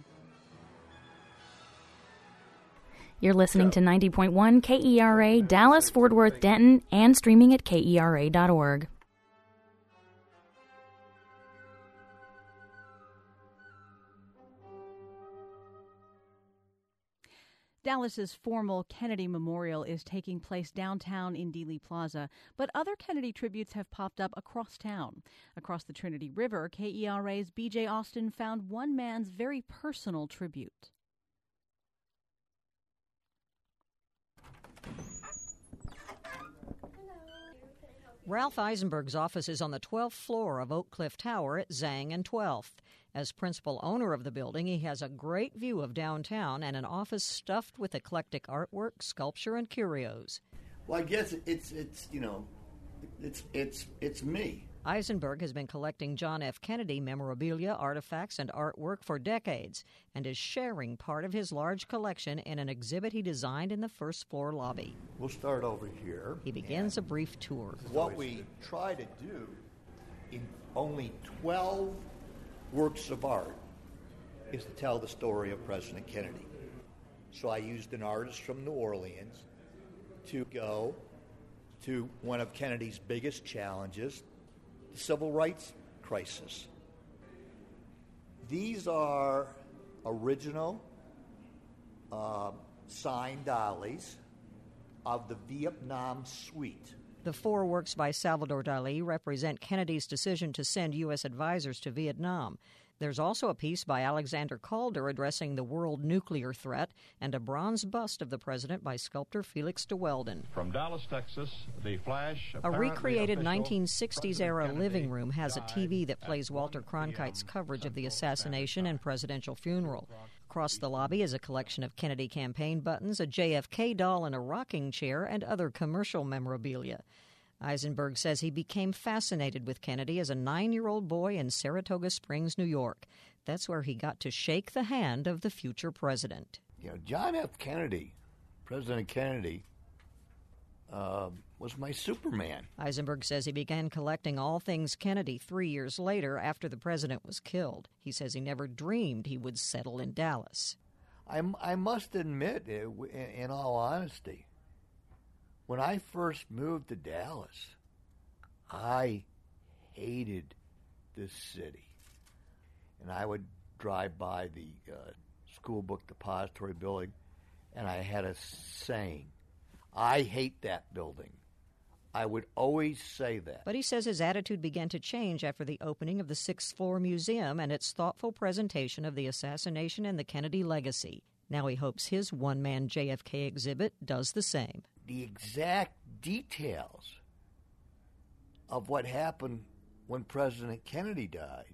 You're listening to 90.1 KERA, Dallas, Fort Worth, Denton, and streaming at KERA.org. Dallas's formal Kennedy Memorial is taking place downtown in Dealey Plaza, but other Kennedy tributes have popped up across town. Across the Trinity River, KERA's B.J. Austin found one man's very personal tribute. Ralph Eisenberg's office is on the 12th floor of Oak Cliff Tower at Zhang and 12th. As principal owner of the building, he has a great view of downtown and an office stuffed with eclectic artwork, sculpture, and curios. Well, I guess it's me. Eisenberg has been collecting John F. Kennedy memorabilia, artifacts, and artwork for decades and is sharing part of his large collection in an exhibit he designed in the first floor lobby. We'll start over here. He begins a brief tour. What we try to do in only 12 works of art is to tell the story of President Kennedy. So I used an artist from New Orleans to go to one of Kennedy's biggest challenges, the civil rights crisis. These are original signed dollies of the Vietnam Suite. The four works by Salvador Dali represent Kennedy's decision to send U.S. advisors to Vietnam. There's also a piece by Alexander Calder addressing the world nuclear threat and a bronze bust of the president by sculptor Felix de Weldon. From Dallas, Texas, the flash. A recreated 1960s-era living room has a TV that plays Walter Cronkite's coverage of the assassination and presidential funeral. Across the lobby is a collection of Kennedy campaign buttons, a JFK doll in a rocking chair, and other commercial memorabilia. Eisenberg says he became fascinated with Kennedy as a 9-year-old boy in Saratoga Springs, New York. That's where he got to shake the hand of the future president. John F. Kennedy, President Kennedy, was my Superman. Eisenberg says he began collecting all things Kennedy 3 years later after the president was killed. He says he never dreamed he would settle in Dallas. I must admit, in all honesty, when I first moved to Dallas, I hated this city. And I would drive by the school book depository building, and I had a saying, I hate that building. I would always say that. But he says his attitude began to change after the opening of the sixth floor museum and its thoughtful presentation of the assassination and the Kennedy legacy. Now he hopes his one-man JFK exhibit does the same. The exact details of what happened when President Kennedy died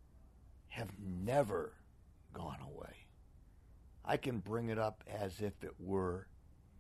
have never gone away. I can bring it up as if it were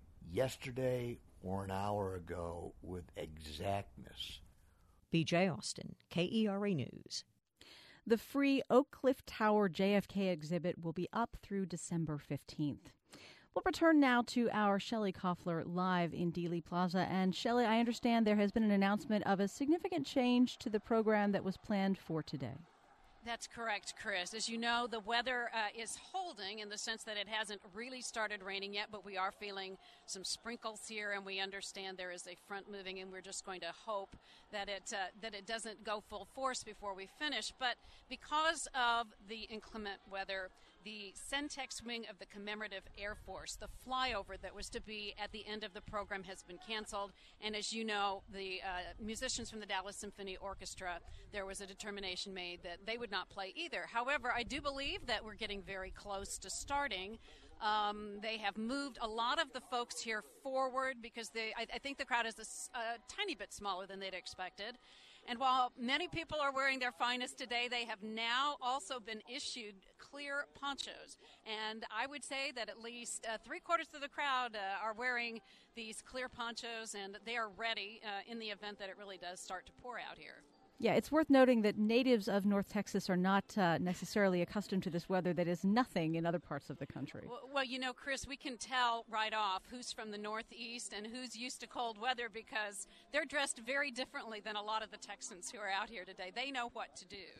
yesterday or an hour ago with exactness. B.J. Austin, KERA News. The free Oak Cliff Tower JFK exhibit will be up through December 15th. We'll return now to our Shelley Koffler live in Dealey Plaza. And Shelley, I understand there has been an announcement of a significant change to the program that was planned for today. That's correct, Chris. As you know, the weather is holding in the sense that it hasn't really started raining yet, but we are feeling some sprinkles here, and we understand there is a front moving, and we're just going to hope that it doesn't go full force before we finish. But because of the inclement weather, the Centex wing of the Commemorative Air Force, the flyover that was to be at the end of the program, has been canceled. And as you know, the musicians from the Dallas Symphony Orchestra, there was a determination made that they would not play either. However, I do believe that we're getting very close to starting. They have moved a lot of the folks here forward because I think the crowd is a tiny bit smaller than they'd expected. And while many people are wearing their finest today, they have now also been issued clear ponchos. And I would say that at least three-quarters of the crowd are wearing these clear ponchos, and they are ready in the event that it really does start to pour out here. Yeah, it's worth noting that natives of North Texas are not necessarily accustomed to this weather that is nothing in other parts of the country. Well, you know, Chris, we can tell right off who's from the Northeast and who's used to cold weather because they're dressed very differently than a lot of the Texans who are out here today. They know what to do.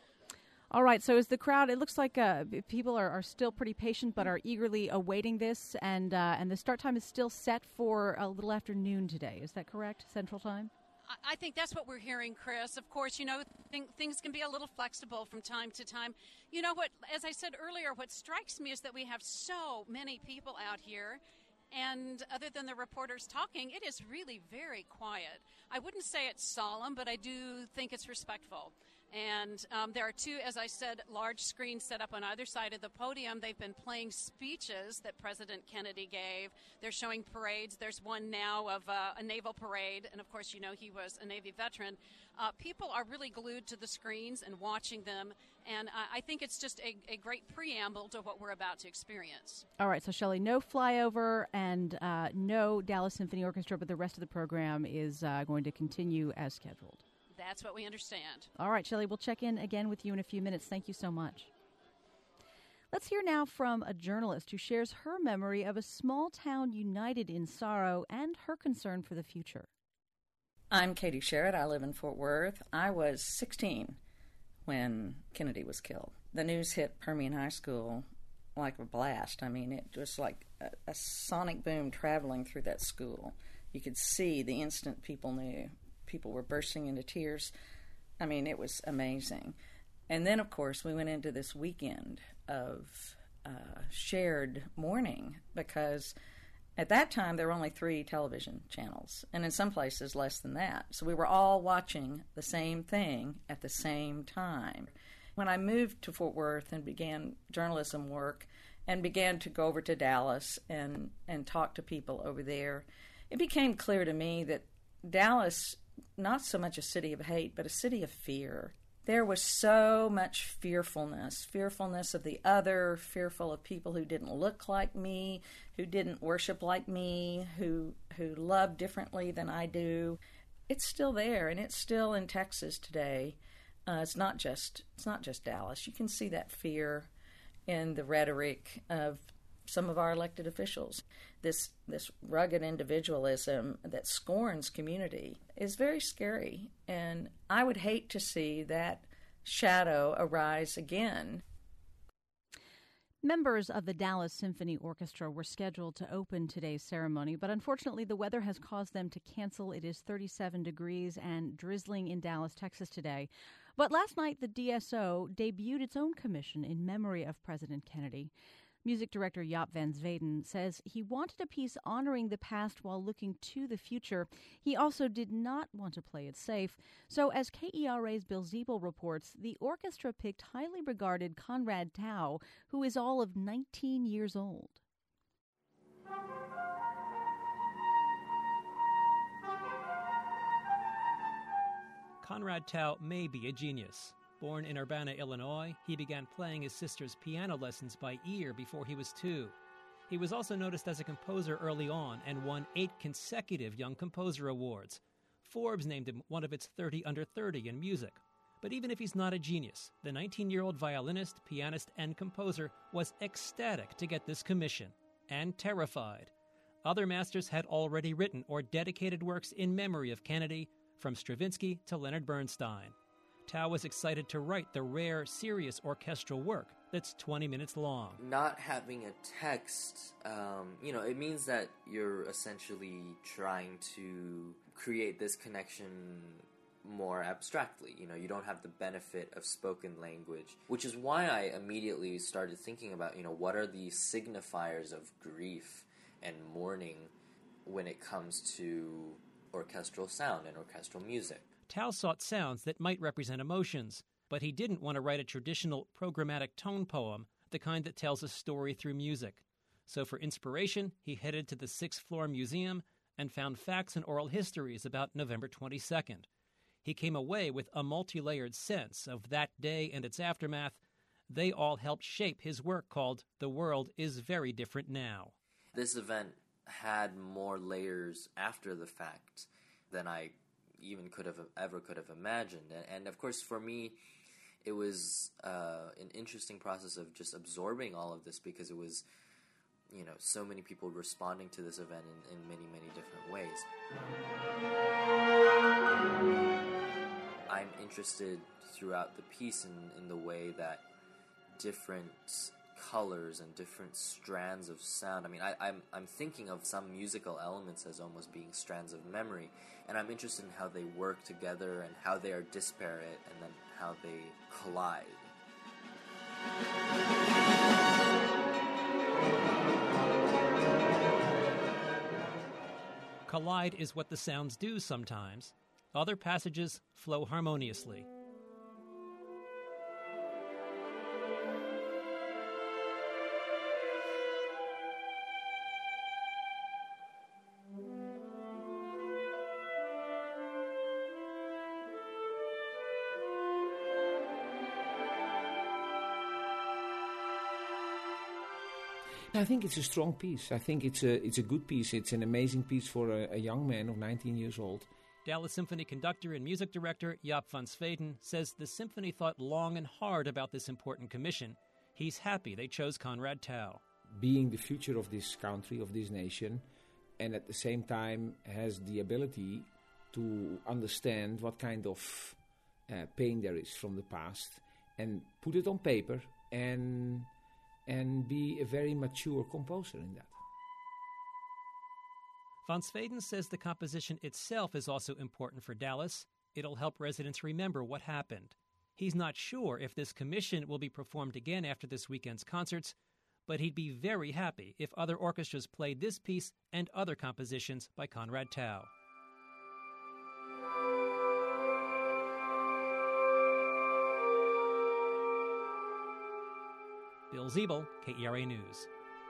All right, so is the crowd, it looks like people are still pretty patient but are eagerly awaiting this, and the start time is still set for a little after noon today. Is that correct, Central Time? I think that's what we're hearing, Chris. Of course, you know, things can be a little flexible from time to time. You know what, as I said earlier, what strikes me is that we have so many people out here, and other than the reporters talking, it is really very quiet. I wouldn't say it's solemn, but I do think it's respectful. And there are two, as I said, large screens set up on either side of the podium. They've been playing speeches that President Kennedy gave. They're showing parades. There's one now of a naval parade. And, of course, you know he was a Navy veteran. People are really glued to the screens and watching them. And I think it's just a great preamble to what we're about to experience. All right, so, Shelley, no flyover and no Dallas Symphony Orchestra, but the rest of the program is going to continue as scheduled. That's what we understand. All right, Shelley, we'll check in again with you in a few minutes. Thank you so much. Let's hear now from a journalist who shares her memory of a small town united in sorrow and her concern for the future. I'm Katie Sherritt. I live in Fort Worth. I was 16 when Kennedy was killed. The news hit Permian High School like a blast. I mean, it was like a sonic boom traveling through that school. You could see the instant people knew. People were bursting into tears. I mean, it was amazing. And then, of course, we went into this weekend of shared mourning because at that time there were only 3 television channels, and in some places less than that. So we were all watching the same thing at the same time. When I moved to Fort Worth and began journalism work and began to go over to Dallas and talk to people over there, it became clear to me that Dallas, not so much a city of hate, but a city of fear. There was so much fearfulness of the other, fearful of people who didn't look like me, who didn't worship like me, who loved differently than I do. It's still there, and it's still in Texas today. It's not just Dallas. You can see that fear in the rhetoric of some of our elected officials. This rugged individualism that scorns community is very scary, and I would hate to see that shadow arise again. Members of the Dallas Symphony Orchestra were scheduled to open today's ceremony, but unfortunately the weather has caused them to cancel. It is 37 degrees and drizzling in Dallas, Texas today. But last night the DSO debuted its own commission in memory of President Kennedy. Music director Jaap van Zweden says he wanted a piece honoring the past while looking to the future. He also did not want to play it safe. So as KERA's Bill Ziebel reports, the orchestra picked highly regarded Conrad Tao, who is all of 19 years old. Conrad Tao may be a genius. Born in Urbana, Illinois, he began playing his sister's piano lessons by ear before he was 2. He was also noticed as a composer early on and won 8 consecutive Young Composer Awards. Forbes named him one of its 30 under 30 in music. But even if he's not a genius, the 19-year-old violinist, pianist, and composer was ecstatic to get this commission, and terrified. Other masters had already written or dedicated works in memory of Kennedy, from Stravinsky to Leonard Bernstein. Tao was excited to write the rare, serious orchestral work that's 20 minutes long. Not having a text, it means that you're essentially trying to create this connection more abstractly. You don't have the benefit of spoken language, which is why I immediately started thinking about, what are the signifiers of grief and mourning when it comes to orchestral sound and orchestral music. Tao sought sounds that might represent emotions, but he didn't want to write a traditional programmatic tone poem, the kind that tells a story through music. So for inspiration, he headed to the 6th Floor Museum and found facts and oral histories about November 22nd. He came away with a multi-layered sense of that day and its aftermath. They all helped shape his work called The World is Very Different Now. This event had more layers after the fact than I even could have imagined. And of course, for me, it was an interesting process of just absorbing all of this, because it was, so many people responding to this event in many, many different ways. I'm interested throughout the piece in the way that different colors and different strands of sound. I mean, I'm thinking of some musical elements as almost being strands of memory, and I'm interested in how they work together and how they are disparate and then how they collide. Collide is what the sounds do sometimes. Other passages flow harmoniously. I think it's a strong piece. I think it's a good piece. It's an amazing piece for a young man of 19 years old. Dallas Symphony conductor and music director Jaap van Zweden says the symphony thought long and hard about this important commission. He's happy they chose Conrad Tao. Being the future of this country, of this nation, and at the same time has the ability to understand what kind of pain there is from the past and put it on paper and be a very mature composer in that. Van Zweden says the composition itself is also important for Dallas. It'll help residents remember what happened. He's not sure if this commission will be performed again after this weekend's concerts, but he'd be very happy if other orchestras played this piece and other compositions by Conrad Tao. Bill Ziebel, KERA News.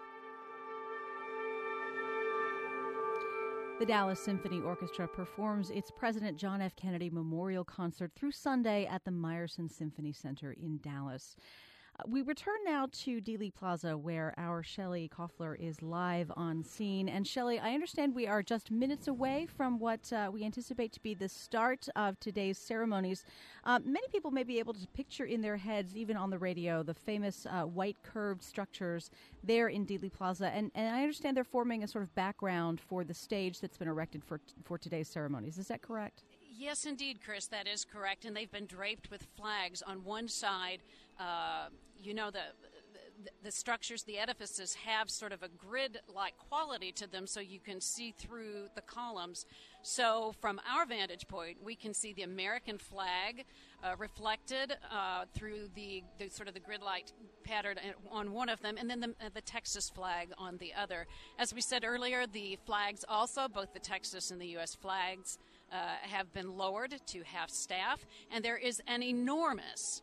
The Dallas Symphony Orchestra performs its President John F. Kennedy Memorial Concert through Sunday at the Meyerson Symphony Center in Dallas. We return now to Dealey Plaza, where our Shelley Koffler is live on scene. And Shelley, I understand we are just minutes away from what we anticipate to be the start of today's ceremonies. Many people may be able to picture in their heads, even on the radio, the famous white curved structures there in Dealey Plaza. And I understand they're forming a sort of background for the stage that's been erected for today's ceremonies. Is that correct? Yes, indeed, Chris, that is correct. And they've been draped with flags on one side. the structures, the edifices have sort of a grid-like quality to them, so you can see through the columns. So from our vantage point, we can see the American flag reflected through the sort of the grid-like pattern on one of them, and then the Texas flag on the other. As we said earlier, the flags also, both the Texas and the U.S. flags, have been lowered to half staff, and there is an enormous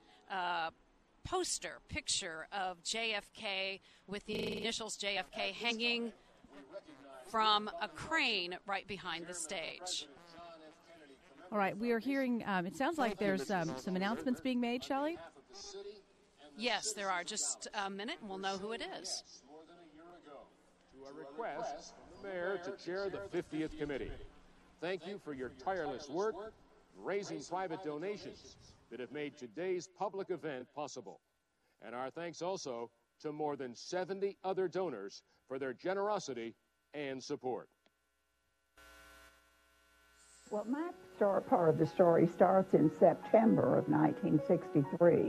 picture of JFK with the initials JFK hanging from a crane right behind the stage. All right, we are hearing, it sounds like there's some announcements being made, Shelley? Yes, there are. Just a minute and we'll know who it is. To a request from the mayor to chair the 50th committee. Thank you for your tireless work in raising private donations that have made today's public event possible. And our thanks also to more than 70 other donors for their generosity and support. Well, my part of the story starts in September of 1963.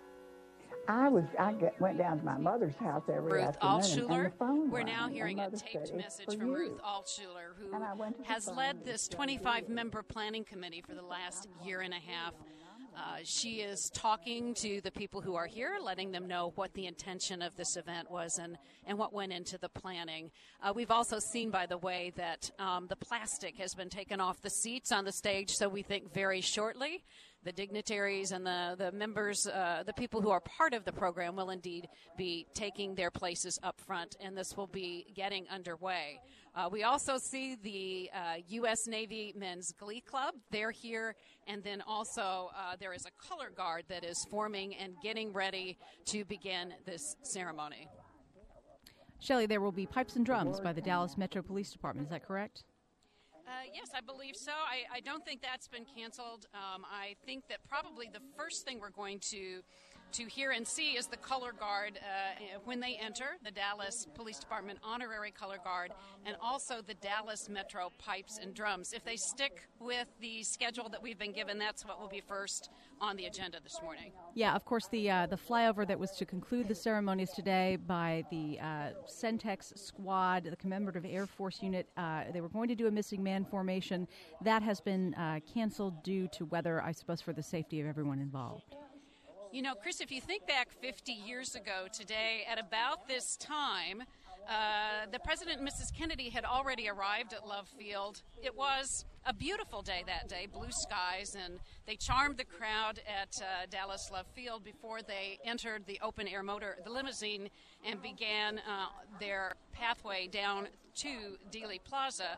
I went down to my mother's house every Ruth afternoon, and the phone We're rang, now and hearing a Mother taped said, message "It's for from you." Ruth Altschuler, who And I went to the has phone led and this it said, 25-member planning committee for the last year and a half. She is talking to the people who are here, letting them know what the intention of this event was and what went into the planning. We've also seen, by the way, that the plastic has been taken off the seats on the stage, so we think very shortly the dignitaries and the members, the people who are part of the program will indeed be taking their places up front, and this will be getting underway. We also see the U.S. Navy Men's Glee Club. They're here, and then also there is a color guard that is forming and getting ready to begin this ceremony. Shelley, there will be pipes and drums by the Dallas Metro Police Department. Is that correct? Yes, I believe so. I don't think that's been canceled. I think that probably the first thing we're going to hear and see is the color guard when they enter, the Dallas Police Department honorary color guard, and also the Dallas Metro pipes and drums. If they stick with the schedule that we've been given, that's what will be first on the agenda this morning. Yeah, of course, the flyover that was to conclude the ceremonies today by the Centex Squad, the Commemorative Air Force Unit, they were going to do a missing man formation. That has been canceled due to weather, I suppose, for the safety of everyone involved. You know, Chris, if you think back 50 years ago today, at about this time, the President and Mrs. Kennedy had already arrived at Love Field. It was a beautiful day that day, blue skies, and they charmed the crowd at Dallas Love Field before they entered the open-air motor, the limousine, and began their pathway down to Dealey Plaza.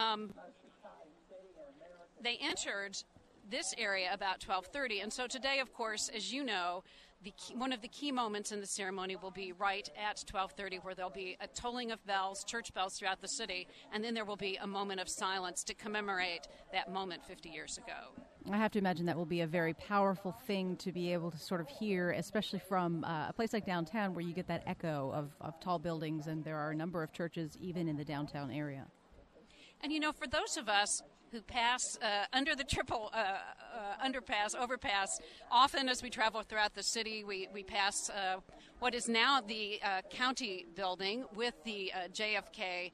They entered this area about 12:30, and so today, of course, as you know, one of the key moments in the ceremony will be right at 12:30, where there'll be a tolling of bells, church bells throughout the city, and then there will be a moment of silence to commemorate that moment 50 years ago. I have to imagine that will be a very powerful thing to be able to sort of hear, especially from a place like downtown where you get that echo of tall buildings, and there are a number of churches even in the downtown area. And, you know, for those of us who pass under the triple overpass, often as we travel throughout the city, we pass what is now the county building with the JFK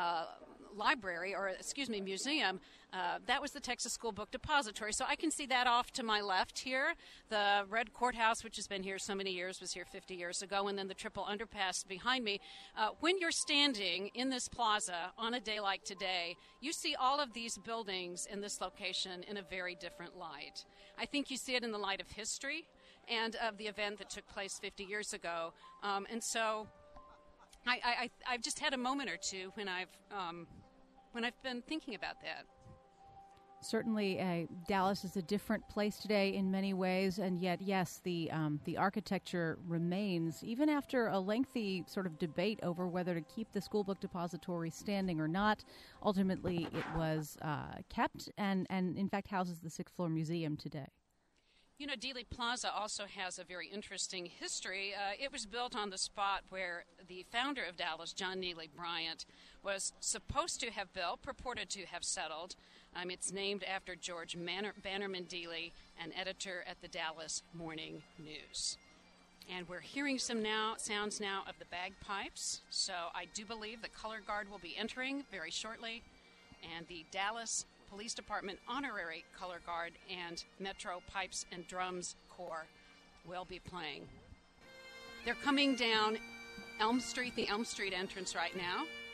museum. That was the Texas School Book Depository. So I can see that off to my left here. The red courthouse, which has been here so many years, was here 50 years ago, and then the triple underpass behind me. When you're standing in this plaza on a day like today, you see all of these buildings in this location in a very different light. I think you see it in the light of history and of the event that took place 50 years ago. And so I've just had a moment or two when I've been thinking about that. Certainly, Dallas is a different place today in many ways, and yet, yes, the architecture remains, even after a lengthy sort of debate over whether to keep the school book depository standing or not. Ultimately, it was kept and, in fact, houses the sixth floor museum today. You know, Dealey Plaza also has a very interesting history. It was built on the spot where the founder of Dallas, John Neely Bryant, was supposed to have built, purported to have settled. It's named after George Bannerman Dealey, an editor at the Dallas Morning News. And we're hearing some sounds now of the bagpipes. So I do believe the color guard will be entering very shortly. And the Dallas Police Department Honorary Color Guard and Metro Pipes and Drums Corps will be playing. They're coming down Elm Street, the Elm Street entrance right now.